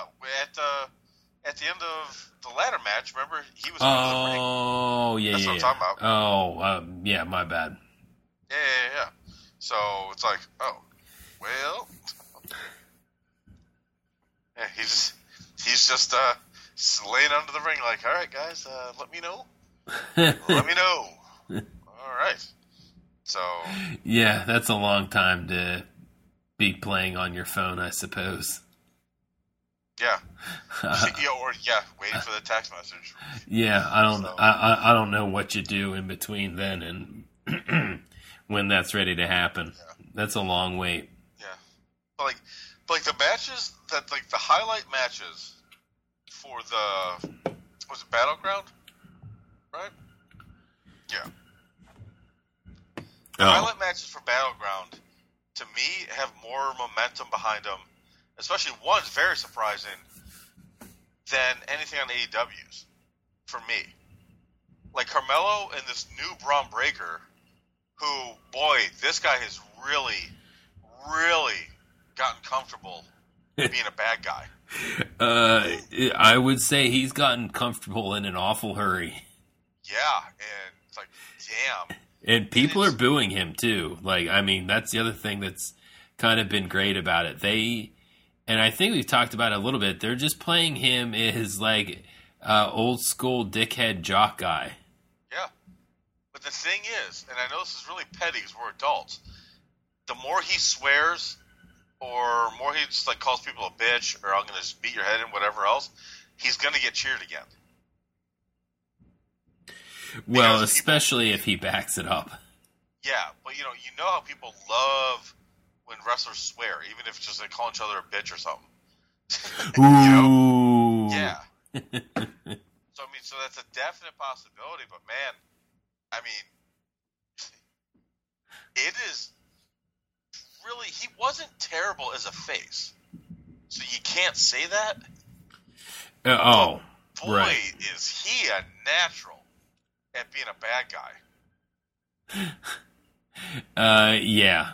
at the end of the ladder match, remember, he was under the ring. Oh, yeah, That's what I'm talking about. Oh, yeah, my bad. Yeah. So it's like, oh, well, yeah, he's just laying under the ring, like, all right, guys, let me know. Let me know. All right. So yeah, that's a long time to be playing on your phone, I suppose. Yeah. Waiting for the text message. Yeah, I don't know what you do in between then and when that's ready to happen. Yeah. That's a long wait. Yeah. But like the matches that, like, the highlight matches for was it Battleground? Right? Yeah. The highlight matches for Battleground, to me, have more momentum behind them, especially one's very surprising, than anything on AEW's, for me. Like Carmelo and this new Braun Breaker, who, boy, this guy has really, really gotten comfortable being a bad guy. I would say he's gotten comfortable in an awful hurry. Yeah, and it's like, damn. And people are booing him, too. Like, I mean, that's the other thing that's kind of been great about it. And I think we've talked about it a little bit, they're just playing him as, like, old school dickhead jock guy. Yeah. But the thing is, and I know this is really petty because we're adults, the more he swears or more he just, like, calls people a bitch or I'm going to just beat your head in, whatever else, he's going to get cheered again. Well, because especially if he backs it up. Yeah, but you know how people love when wrestlers swear, even if it's just like calling each other a bitch or something. Ooh. Yeah. So that's a definite possibility, but man, I mean, it is really, he wasn't terrible as a face. So you can't say that. Boy, right. Is he a natural at being a bad guy. Yeah.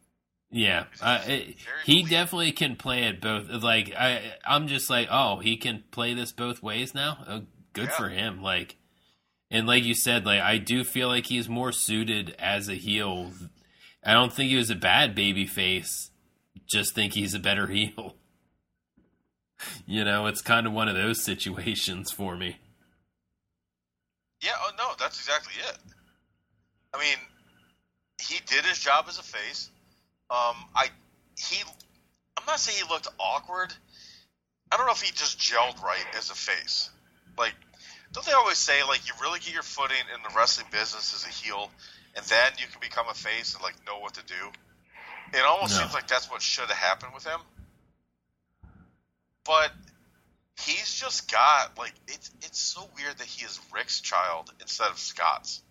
He definitely can play it both. Like, I'm just like, oh, he can play this both ways now? Oh, good for him. Like, and like you said, like, I do feel like he's more suited as a heel I don't think he was a bad babyface. Just think he's a better heel. It's kind of one of those situations for me. Yeah, oh no, that's exactly it. I mean, he did his job as a face. I'm not saying he looked awkward. I don't know if he just gelled right as a face. Like, don't they always say, like, you really get your footing in the wrestling business as a heel, and then you can become a face and, like, know what to do? It almost seems like that's what should have happened with him. But he's just got, like, it's so weird that he is Rick's child instead of Scott's.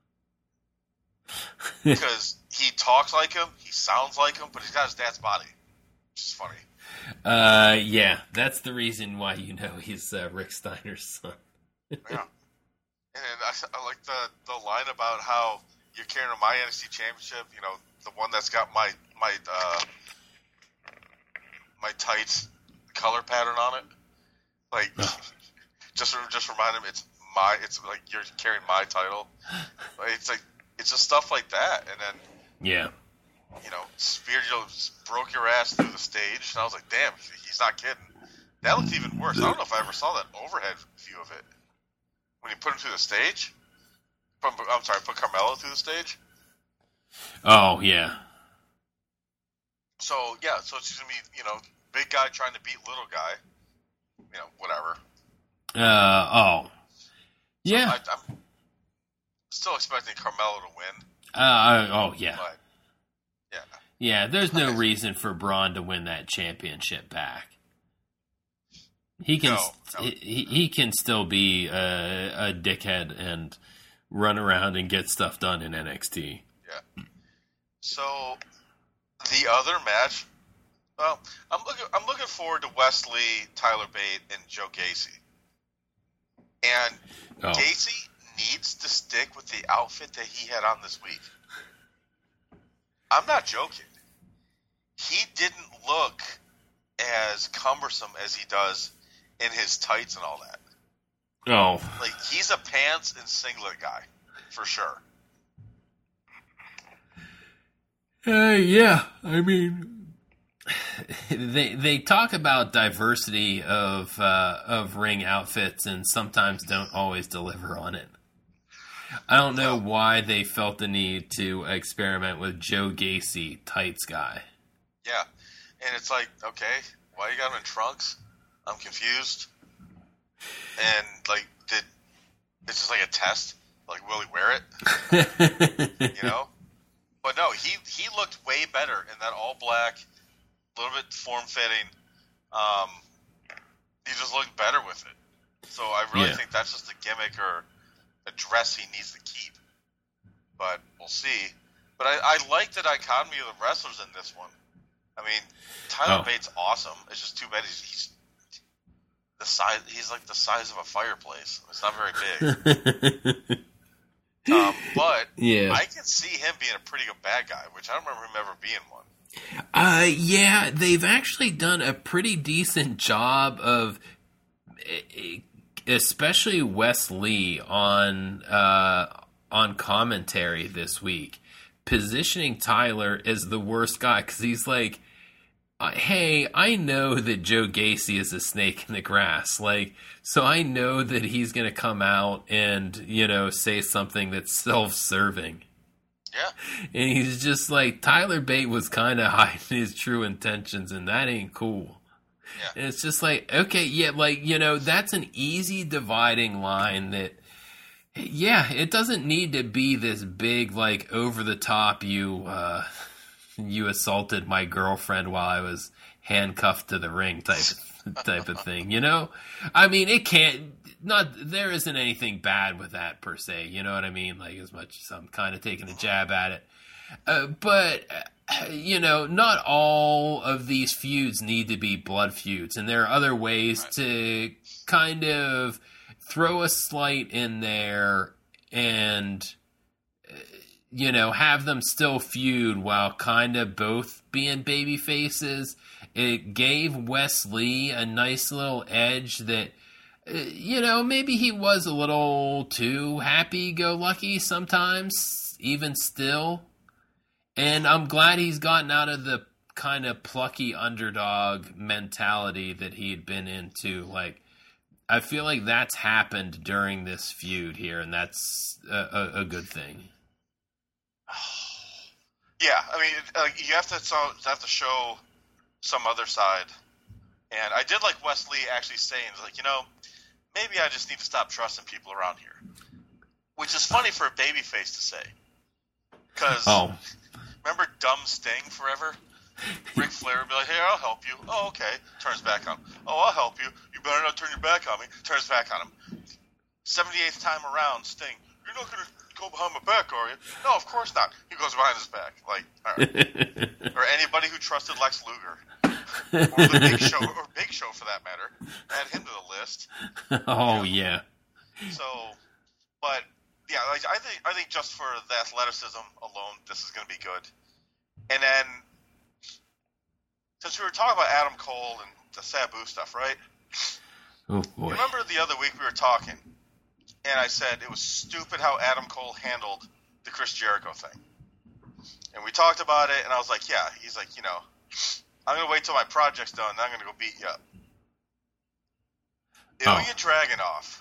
Because he talks like him, he sounds like him, but he's got his dad's body. Which is funny. Yeah, that's the reason why he's Rick Steiner's son. Yeah. And I like the line about how you're carrying my NXT championship, the one that's got my tights color pattern on it. Like, just remind him it's like you're carrying my title. It's like, it's just stuff like that. And then, yeah. Spear broke your ass through the stage. And I was like, damn, he's not kidding. That looked even worse. I don't know if I ever saw that overhead view of it. When he put him through the stage? Put Carmelo through the stage? Oh, yeah. So it's going to be, big guy trying to beat little guy. Whatever. Yeah. So I'm still expecting Carmelo to win. Yeah. But, yeah. Yeah, there's no reason for Braun to win that championship back. He can he can still be a dickhead and run around and get stuff done in NXT. Yeah. So the other match, well, I'm looking forward to Wesley, Tyler Bate, and Joe Gacy. And Gacy needs to stick with the outfit that he had on this week. I'm not joking. He didn't look as cumbersome as he does in his tights and all that. Oh. Like, he's a pants and singlet guy, for sure. Yeah, I mean, they talk about diversity of ring outfits and sometimes don't always deliver on it. I don't know why they felt the need to experiment with Joe Gacy, tights guy. Yeah, and it's like, okay, why you got him in trunks? I'm confused. And, like, it's just like a test? Like, will he wear it? But no, he looked way better in that all black, a little bit form-fitting. He just looked better with it. So I really think that's just a gimmick or a dress he needs to keep. But we'll see. But I like the dichotomy of the wrestlers in this one. I mean, Tyler Bate's awesome. It's just too bad he's the size. He's like the size of a fireplace. It's not very big. But I can see him being a pretty good bad guy, which I don't remember him ever being one. Yeah, they've actually done a pretty decent job of, especially Wes Lee on commentary this week, positioning Tyler as the worst guy, because he's like, hey, I know that Joe Gacy is a snake in the grass, like, so I know that he's going to come out and, say something that's self-serving. Yeah. And he's just like, Tyler Bate was kind of hiding his true intentions, and that ain't cool. Yeah. And it's just like, okay, yeah, like, that's an easy dividing line that, yeah, it doesn't need to be this big, like, over the top, you assaulted my girlfriend while I was handcuffed to the ring type of thing, I mean, it can't, there isn't anything bad with that per se, you know what I mean? Like, as much as I'm kind of taking a jab at it. But, not all of these feuds need to be blood feuds, and there are other ways to kind of throw a slight in there and, have them still feud while kind of both being baby faces. It gave Wes Lee a nice little edge that, maybe he was a little too happy-go-lucky sometimes, even still. And I'm glad he's gotten out of the kind of plucky underdog mentality that he'd been into. Like, I feel like that's happened during this feud here, and that's a good thing. Yeah, I mean, you have to show some other side. And I did like Wesley actually saying, like, maybe I just need to stop trusting people around here. Which is funny for a babyface to say. Because, remember Dumb Sting forever? Ric Flair would be like, hey, I'll help you. Oh, okay. Turns back on him. Oh, I'll help you. You better not turn your back on me. Turns back on him. 78th time around, Sting, you're not going to go behind my back, are you? No, of course not. He goes behind his back. Like, all right. Or anybody who trusted Lex Luger. Or the Big Show, or Big Show for that matter. Add him to the list. Oh, yeah. So, but, yeah, like, I think just for the athleticism alone, this is going to be good. And then, since we were talking about Adam Cole and the Sabu stuff, right? Oh, boy. Remember the other week we were talking, and I said it was stupid how Adam Cole handled the Chris Jericho thing. And we talked about it, and I was like, yeah. He's like, I'm going to wait till my project's done, then I'm going to go beat you up. Ilya Dragunov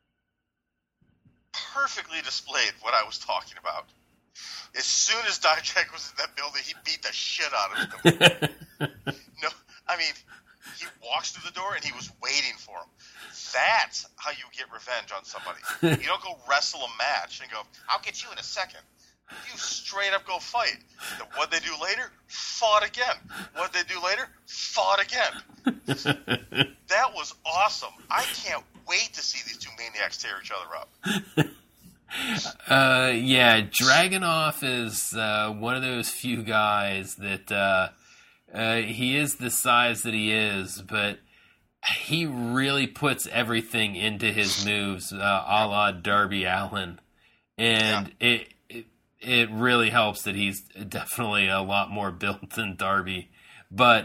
perfectly displayed what I was talking about. As soon as Dijak was in that building, he beat the shit out of him. No, I mean, he walks through the door and he was waiting for him. That's how you get revenge on somebody. You don't go wrestle a match and go, I'll get you in a second. You straight up go fight. What they do later? Fought again. What they do later? Fought again. That was awesome. I can't wait to see these two maniacs tear each other up. Yeah, Dragunov is one of those few guys that he is the size that he is, but he really puts everything into his moves, a la Darby Allin, and it really helps that he's definitely a lot more built than Darby, but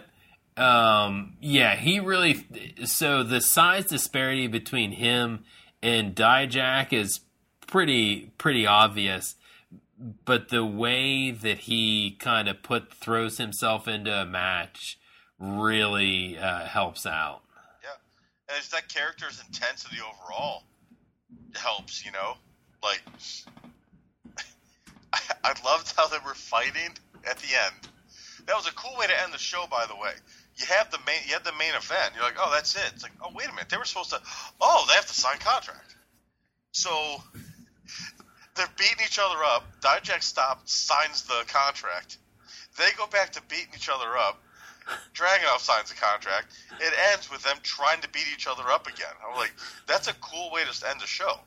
he really. So the size disparity between him and Dijak is pretty obvious, but the way that he kind of throws himself into a match really helps out. Yeah, and it's that character's intensity overall helps. Like I loved how they were fighting at the end. That was a cool way to end the show, by the way. You had the main event. You're like, oh, that's it. It's like, oh, wait a minute, they were supposed to. Oh, they have to sign contract. So they're beating each other up. Dijak signs the contract. They go back to beating each other up. Dragunov signs the contract. It ends with them trying to beat each other up again. I'm like, that's a cool way to end the show.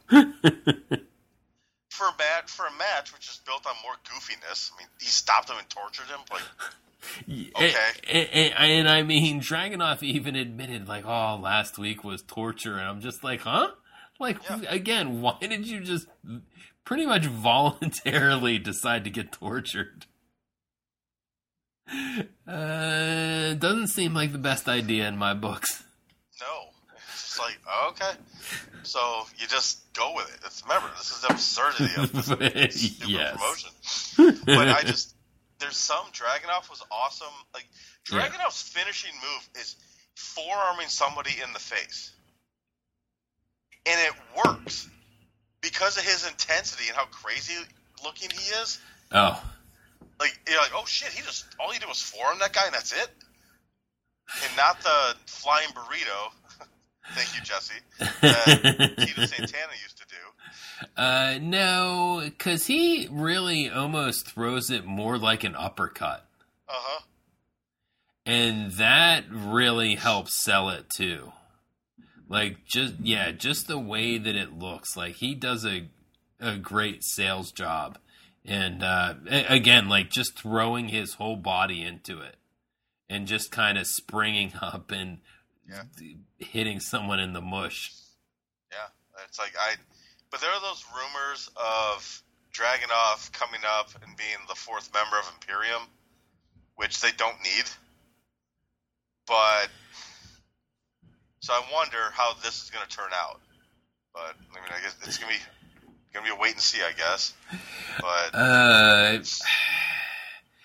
For a match which is built on more goofiness. I mean, he stopped him and tortured him. Like, okay. And I mean, Dragunov even admitted, like, oh, last week was torture. And I'm just like, huh? Like, again, why did you just pretty much voluntarily decide to get tortured? Doesn't seem like the best idea in my books. No. It's just like, okay. So you just go with it. Remember, this is the absurdity of this stupid promotion. But there's some, Dragunov was awesome. Like, Dragunov's finishing move is forearming somebody in the face. And it works because of his intensity and how crazy looking he is. Oh. Like, you're like, oh shit, all he did was forearm that guy and that's it? And not the flying burrito, thank you, Jesse, that Tito Santana used to do. No, because he really almost throws it more like an uppercut. Uh-huh. And that really helps sell it too. Like, just the way that it looks. Like, he does a great sales job. And, again, like, just throwing his whole body into it. And just kind of springing up and hitting someone in the mush. Yeah, it's like, but there are those rumors of Dragunov coming up and being the fourth member of Imperium, which they don't need. But... So I wonder how this is going to turn out. But I mean, I guess it's going to be a wait and see, I guess. But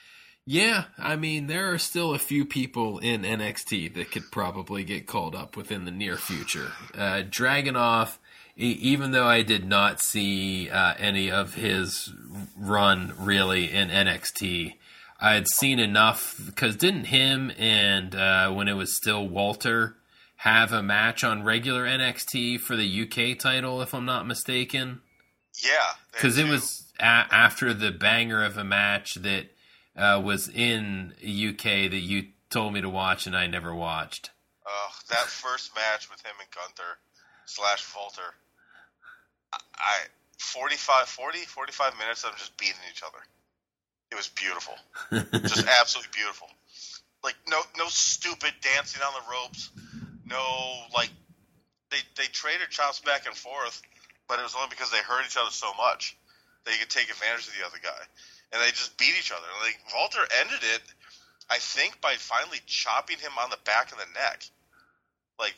Yeah, I mean, there are still a few people in NXT that could probably get called up within the near future. Dragunov, even though I did not see any of his run really in NXT, I had seen enough, because didn't him and when it was still Walter have a match on regular NXT for the UK title, if I'm not mistaken? Yeah. Because it was after the banger of a match that was in UK that you told me to watch and I never watched. That first match with him and Gunther / Walter, 45 minutes of them just beating each other. It was beautiful. Just absolutely beautiful. Like, no stupid dancing on the ropes. No, like, they traded chops back and forth, but it was only because they hurt each other so much that you could take advantage of the other guy. And they just beat each other. Like, Walter ended it, I think, by finally chopping him on the back of the neck. Like,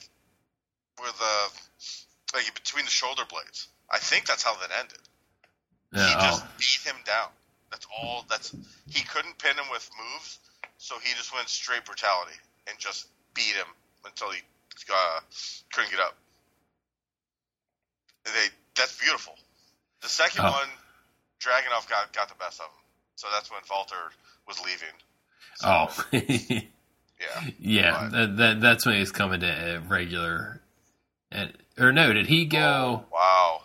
like between the shoulder blades. I think that's how that ended. He just beat him down. That's all. He couldn't pin him with moves, so he just went straight brutality and just beat him until he couldn't get up. That's beautiful. The second one, Dragunov got the best of him, so that's when Walter was leaving. So, yeah. That's when he's coming to a regular. Or no, did he go? Oh, wow.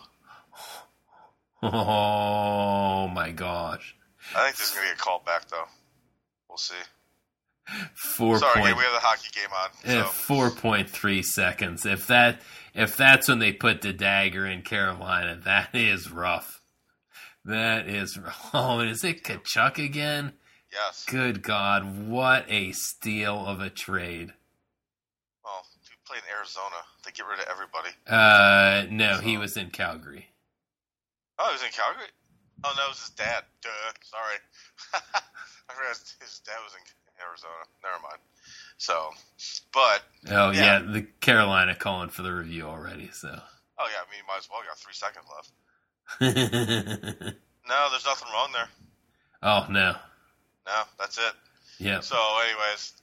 Oh my gosh! I think this is gonna get called back though. We'll see. Sorry, we have the hockey game on. So. 4.3 seconds. If that's when they put the dagger in Carolina, that is rough. That is. Oh, is it Kachuk again? Yes. Good God! What a steal of a trade. Well, if you play in Arizona, they get rid of everybody. No, he was in Calgary. Oh, he was in Calgary? Oh, no, it was his dad. Duh. Sorry. I realized his dad was in Arizona. Never mind. So, but... Oh, yeah, the Carolina calling for the review already, so... Oh, yeah, I mean, you might as well. You got 3 seconds left. No, there's nothing wrong there. Oh, no. No, that's it. Yeah. So, anyways,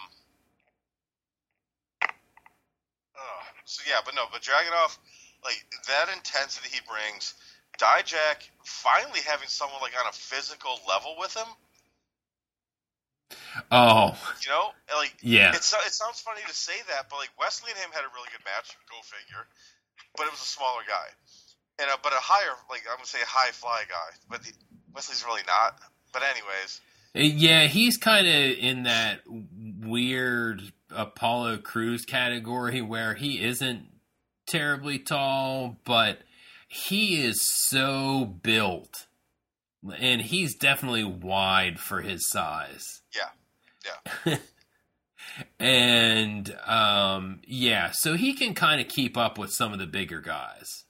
but Dragunov, like, that intensity he brings... Dijak finally having someone like on a physical level with him. Oh, you know, like It sounds funny to say that, but like Wesley and him had a really good match. Go figure. But it was a smaller guy, and but a higher, like I'm gonna say, a high fly guy. But Wesley's really not. But anyways, yeah, he's kind of in that weird Apollo Crews category where he isn't terribly tall, but he is so built, and he's definitely wide for his size. Yeah. And, so he can kind of keep up with some of the bigger guys.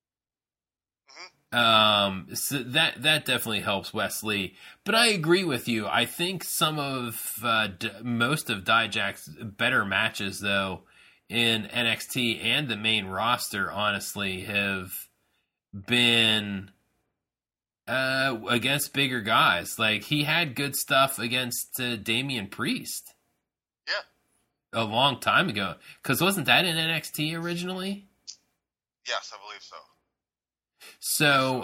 Mm-hmm. So that definitely helps Wesley. But I agree with you. I think some of, most of Dijak's better matches, though, in NXT and the main roster, honestly, have been against bigger guys. Like, he had good stuff against Damian Priest. Yeah. A long time ago. Because wasn't that in NXT originally? Yes, I believe so. So,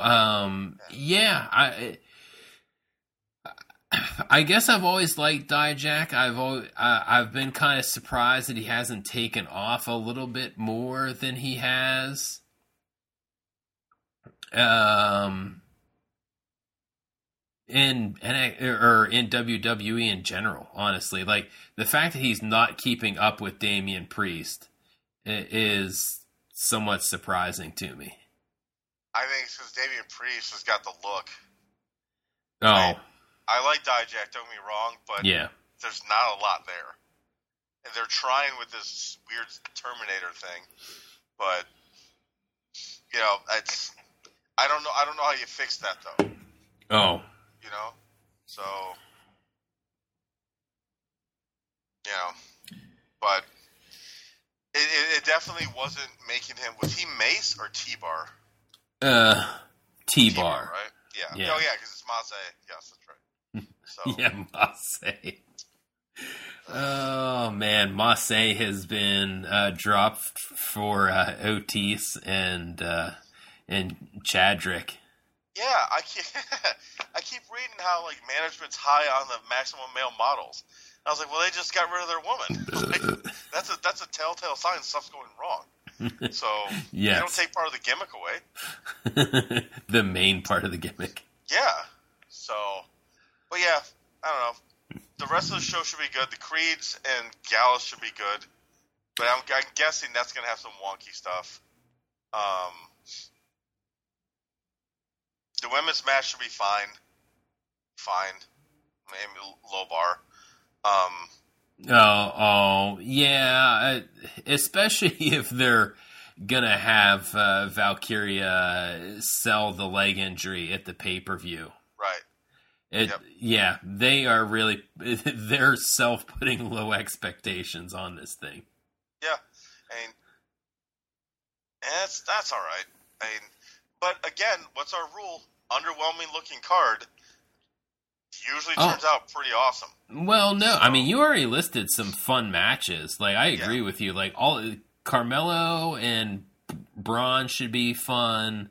I guess I've always liked Dijak. I've been kind of surprised that he hasn't taken off a little bit more than he has. In WWE in general, honestly, like the fact that he's not keeping up with Damian Priest is somewhat surprising to me. I think it's because Damian Priest has got the look. Oh, I like Dijak, don't get me wrong, but there's not a lot there, and they're trying with this weird Terminator thing, but you know, I don't know how you fix that though. Oh. You know? So, you know, but it definitely wasn't making him, was he Mace or T-Bar? T-Bar. Right? Yeah. Yeah. Oh, yeah, because it's Maze. Yes, that's right. So Yeah, Massey. Oh man, Massey has been dropped for Otis and Chadrick. yeah, I keep reading how like management's high on the maximum male models. I was like, well, they just got rid of their woman. Like, that's a telltale sign stuff's going wrong. So yes. they don't take part of the gimmick away. The main part of the gimmick. Yeah. So, but yeah, I don't know. The rest of the show should be good. The Creeds and Gallus should be good. But I'm guessing that's going to have some wonky stuff. The women's match should be fine. Maybe low bar. Yeah. Especially if they're gonna have Valkyria sell the leg injury at the pay-per-view. Right. Yeah, they are really they're self-putting low expectations on this thing. Yeah, and that's all right. But again, what's our rule? Underwhelming looking card usually turns out pretty awesome. Well, no, I mean you already listed some fun matches. Like I agree with you. Like all Carmelo and Braun should be fun.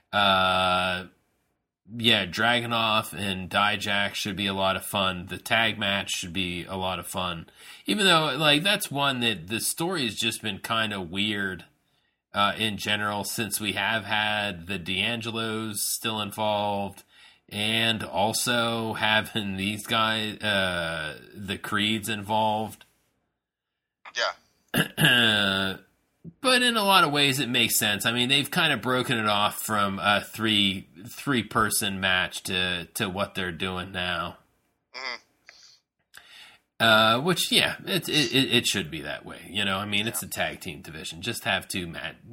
Dragunov and Dijak should be a lot of fun. The tag match should be a lot of fun. Even though, like, that's one that the story's just been kind of weird in general since we have had the D'Angelos still involved and also having these guys, the Creeds involved. Yeah. But in a lot of ways, it makes sense. I mean, they've kind of broken it off from a three-person match to what they're doing now. Mm-hmm. Which, yeah, it should be that way. You know, I mean, it's a tag team division. Just have two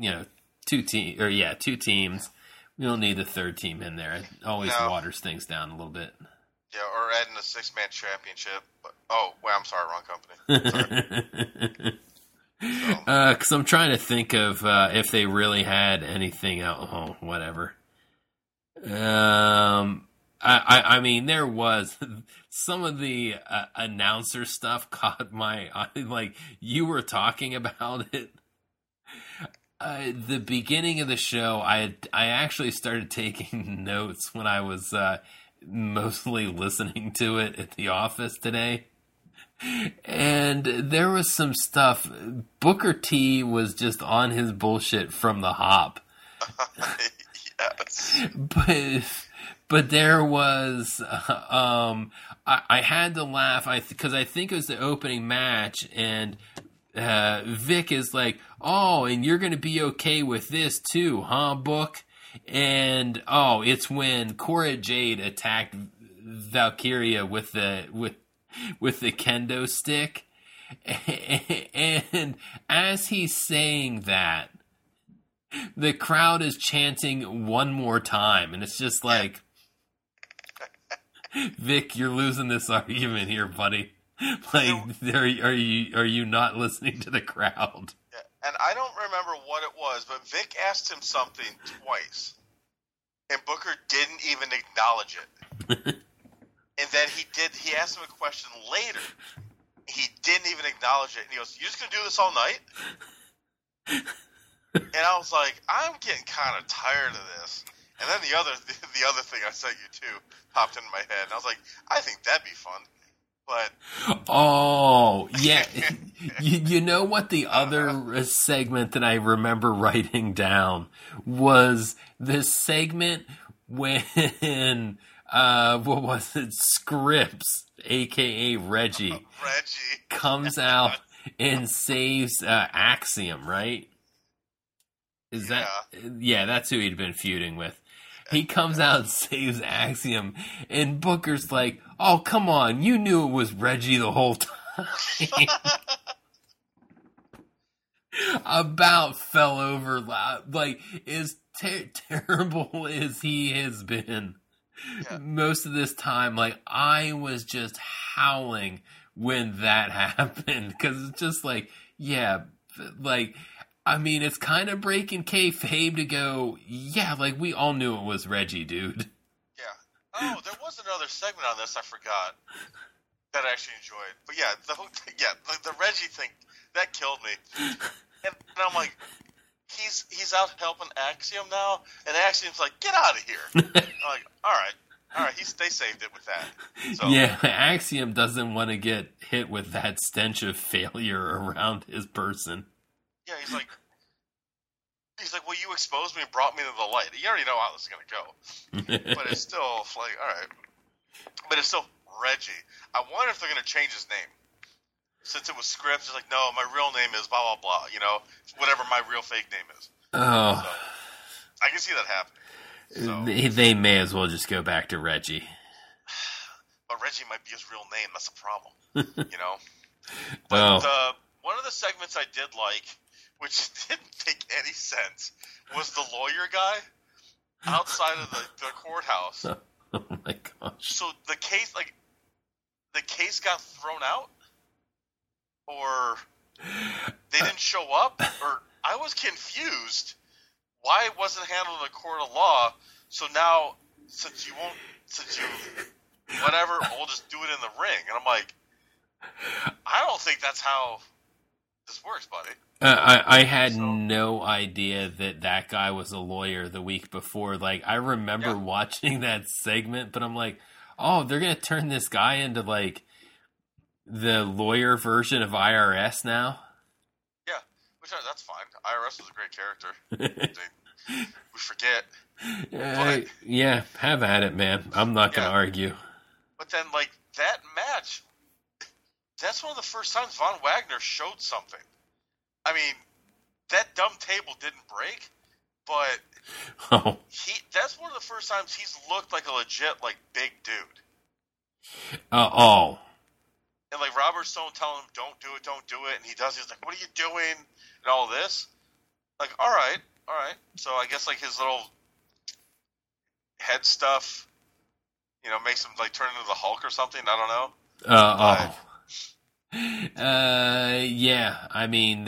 teams. We don't need a third team in there. It always waters things down a little bit. Yeah, or adding a 6-man championship. I'm sorry, wrong company. Sorry. Because I'm trying to think of if they really had anything else. Oh, whatever. I mean, there was some of the announcer stuff caught my eye. Like you were talking about it. The beginning of the show, I actually started taking notes when I was mostly listening to it at the office today. And there was some stuff. Booker T was just on his bullshit from the hop. Yes. But there was, I had to laugh because I think it was the opening match, and Vic is like, "Oh, and you're going to be okay with this too, huh, Book?" And it's when Cora Jade attacked Valkyria with the kendo stick, and as he's saying that, the crowd is chanting one more time, and it's just like, Vic, you're losing this argument here, buddy. Like, are you not listening to the crowd? Yeah. And I don't remember what it was, but Vic asked him something twice, and Booker didn't even acknowledge it. And then he asked him a question later. He didn't even acknowledge it. And he goes, "You just going to do this all night?" And I was like, I'm getting kind of tired of this. And then the other thing I sent you too popped into my head. And I was like, I think that'd be fun. But oh, yeah. you know what the other segment that I remember writing down was this segment when... what was it? Scripps, a.k.a. Reggie, comes out and saves Axiom, right? That's who he'd been feuding with. He comes out and saves Axiom, and Booker's like, "Oh, come on, you knew it was Reggie the whole time." About fell over, like, as terrible as he has been. Yeah. Most of this time, like, I was just howling when that happened, because it's just like, I mean, it's kind of breaking kayfabe to go, like, we all knew it was Reggie, dude. Yeah. Oh, there was another segment on this I forgot that I actually enjoyed. But yeah, the Reggie thing that killed me. And I'm like, he's out helping Axiom now, and Axiom's like, get out of here. I'm like, all right. They saved it with that. So, yeah, Axiom doesn't want to get hit with that stench of failure around his person. Yeah, he's like, well, you exposed me and brought me to the light. You already know how this is going to go. But it's still like, all right. But it's still Reggie. I wonder if they're going to change his name. Since it was scripts, it's like, no, my real name is blah, blah, blah. You know, whatever my real fake name is. Oh. So, I can see that happening. So, they may as well just go back to Reggie. But Reggie might be his real name. That's a problem. You know? But one of the segments I did like, which didn't make any sense, was the lawyer guy outside of the courthouse. Oh my gosh. So the case got thrown out? Or they didn't show up? Or I was confused. Why it wasn't handled in a court of law? So now, since you whatever, we'll just do it in the ring. And I'm like, I don't think that's how this works, buddy. I had no idea that guy was a lawyer the week before. Like, I remember watching that segment, but I'm like, oh, they're going to turn this guy into, like, the lawyer version of IRS now? Yeah, which that's fine. IRS was a great character. We forget. Yeah, have at it, man. I'm not going to argue. But then, like, that match, that's one of the first times Von Wagner showed something. I mean, that dumb table didn't break, but that's one of the first times he's looked like a legit, like, big dude. And, like, Robert Stone telling him, don't do it, and he does. He's like, what are you doing? And all this. Like, all right. So I guess, like, his little head stuff, you know, makes him, like, turn into the Hulk or something. I don't know. Yeah. I mean,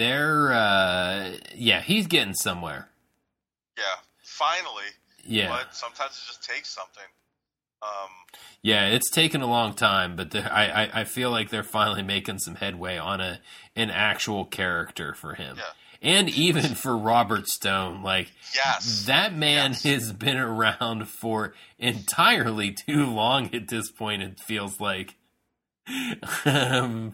he's getting somewhere. Yeah, finally. Yeah. But sometimes it just takes something. Yeah, it's taken a long time, but I feel like they're finally making some headway on an actual character for him. Yeah. And even for Robert Stone. Like, that man has been around for entirely too long at this point, it feels like. And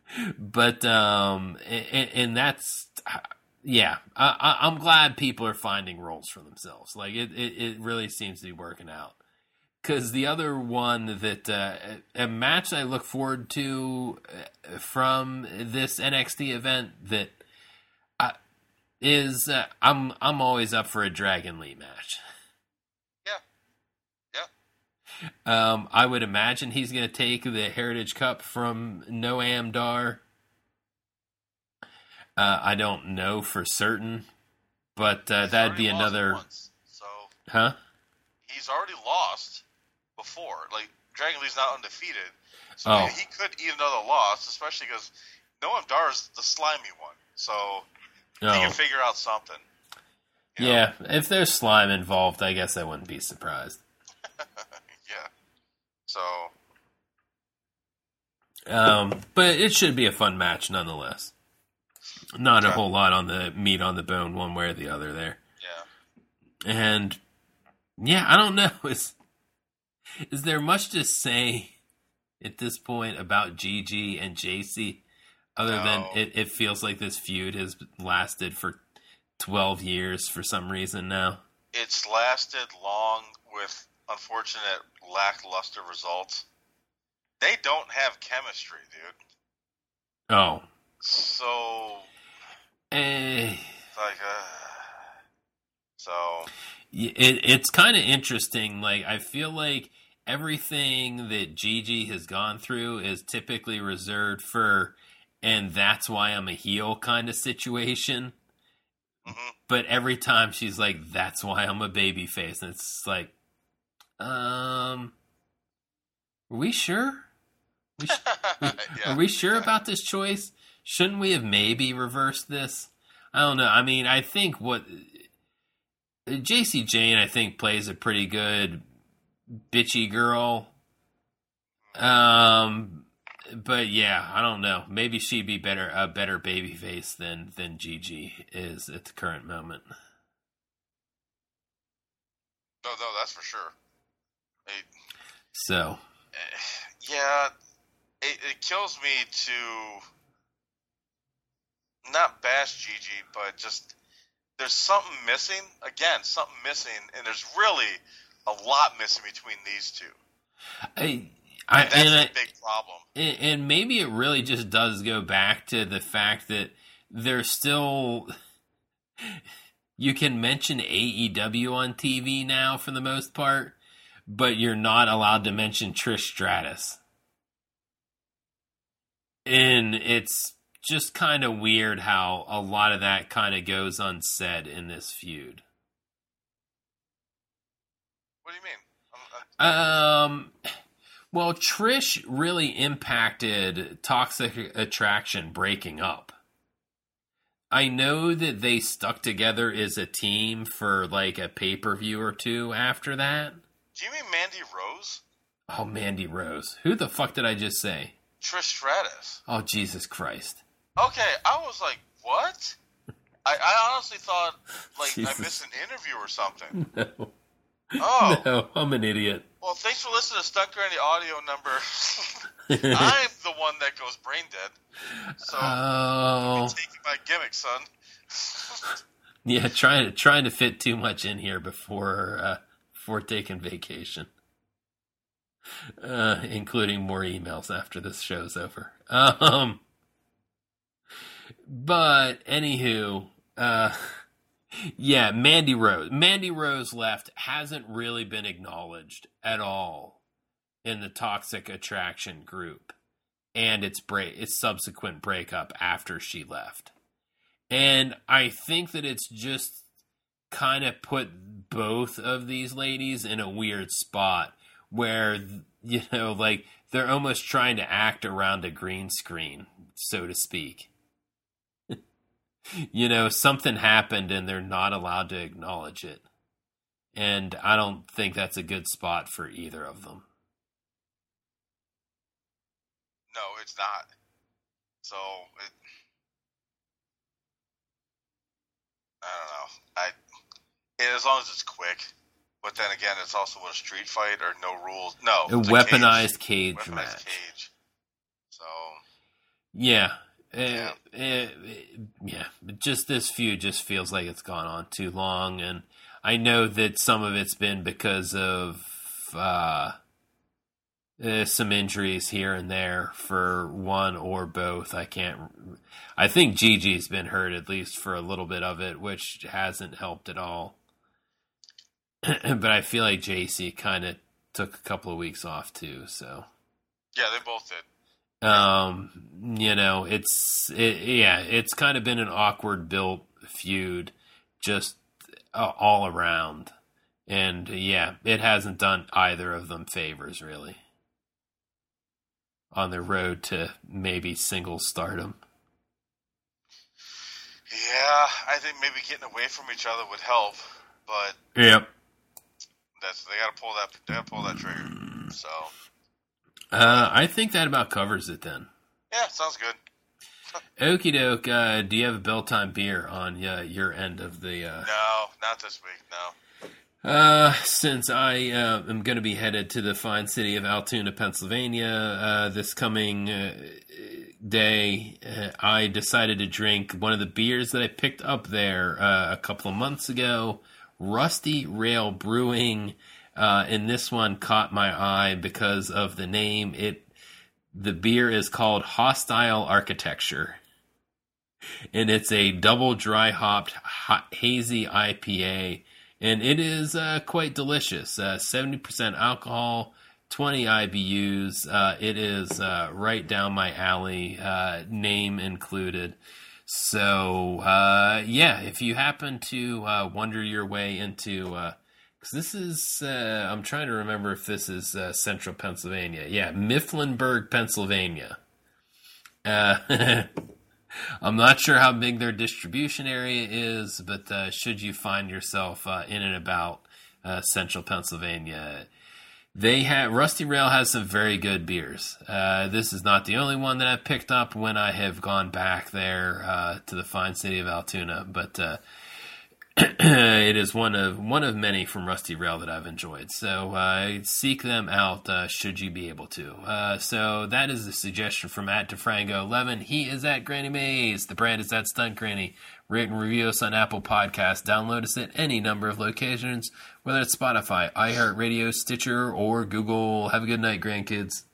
that's... Yeah, I'm glad people are finding roles for themselves. Like, it really seems to be working out. Because the other one that a match I look forward to from this NXT event that is I'm always up for a Dragon Lee match. Yeah. I would imagine he's going to take the Heritage Cup from Noam Dar. I don't know for certain, but that'd be another. Once, so huh? He's already lost before. Like, Dragon Lee's not undefeated, so he could eat another loss, especially because Noam Dar is the slimy one. So he can figure out something. Yeah, if there's slime involved, I guess I wouldn't be surprised. Yeah. So. But it should be a fun match nonetheless. Not a whole lot on the meat on the bone one way or the other there. Yeah. And, yeah, I don't know. Is there much to say at this point about Gigi and JC other than it feels like this feud has lasted for 12 years for some reason now? It's lasted long with unfortunate lackluster results. They don't have chemistry, dude. Oh. So... It's kind of interesting. Like, I feel like everything that Gigi has gone through is typically reserved for, and that's why I'm a heel kind of situation. Mm-hmm. But every time she's like, that's why I'm a babyface. And it's like, are we sure? Are we sure about this choice? Shouldn't we have maybe reversed this? I don't know. I mean, I think JC Jane, I think, plays a pretty good bitchy girl. But yeah, I don't know. Maybe she'd be a better babyface than Gigi is at the current moment. No, that's for sure. So, yeah, it kills me to not bash Gigi, but just there's something missing. Again, something missing, and there's really a lot missing between these two. That's a big problem. And maybe it really just does go back to the fact that there's still... You can mention AEW on TV now for the most part, but you're not allowed to mention Trish Stratus. And it's just kind of weird how a lot of that kind of goes unsaid in this feud. What do you mean? Well, Trish really impacted Toxic Attraction breaking up. I know that they stuck together as a team for like a pay-per-view or two after that. Do you mean Mandy Rose? Oh, Mandy Rose. Who the fuck did I just say? Trish Stratus. Oh, Jesus Christ. Okay, I was like, what? I honestly thought like Jesus. I missed an interview or something. No. Oh. No, I'm an idiot. Well, thanks for listening to Stunt Granny audio number. I'm the one that goes brain dead. So, you're taking my gimmick, son. Yeah, trying to fit too much in here before taking vacation. Including more emails after this show's over. But, anywho, yeah, Mandy Rose. Mandy Rose left hasn't really been acknowledged at all in the Toxic Attraction group and its subsequent breakup after she left. And I think that it's just kind of put both of these ladies in a weird spot where, you know, like they're almost trying to act around a green screen, so to speak. You know, something happened and they're not allowed to acknowledge it. And I don't think that's a good spot for either of them. No, it's not. So, I don't know. As long as it's quick. But then again, it's also a street fight or no rules. No. A weaponized cage match. Weaponized cage. So. Yeah. Just this feud just feels like it's gone on too long, and I know that some of it's been because of some injuries here and there for one or both. I think Gigi's been hurt at least for a little bit of it, which hasn't helped at all. But I feel like JC kind of took a couple of weeks off too, so. Yeah, they both did. You know, it's kind of been an awkward built feud just all around. And yeah, it hasn't done either of them favors really on their road to maybe single stardom. Yeah, I think maybe getting away from each other would help, but yep. They gotta pull that trigger. So I think that about covers it then. Yeah, sounds good. Okie doke. Do you have a Belltime beer on your end of the? No, not this week. No. Since I am going to be headed to the fine city of Altoona, Pennsylvania, this coming day, I decided to drink one of the beers that I picked up there a couple of months ago. Rusty Rail Brewing. And this one caught my eye because of the name. The beer is called Hostile Architecture. And it's a double dry hopped hazy IPA. And it is quite delicious. 70% alcohol, 20 IBUs. It is right down my alley, name included. So, yeah, if you happen to wander your way into... because this is... I'm trying to remember if this is central Pennsylvania. Yeah, Mifflinburg, Pennsylvania. I'm not sure how big their distribution area is, but should you find yourself in and about central Pennsylvania, Rusty Rail has some very good beers. This is not the only one that I've picked up when I have gone back there to the fine city of Altoona, but it is one of many from Rusty Rail that I've enjoyed. So seek them out should you be able to. So that is a suggestion from @DeFrango11. He is at Granny Mays. The brand is at Stunt Granny. Rate and review us on Apple Podcasts. Download us at any number of locations, whether it's Spotify, iHeartRadio, Stitcher, or Google. Have a good night, grandkids.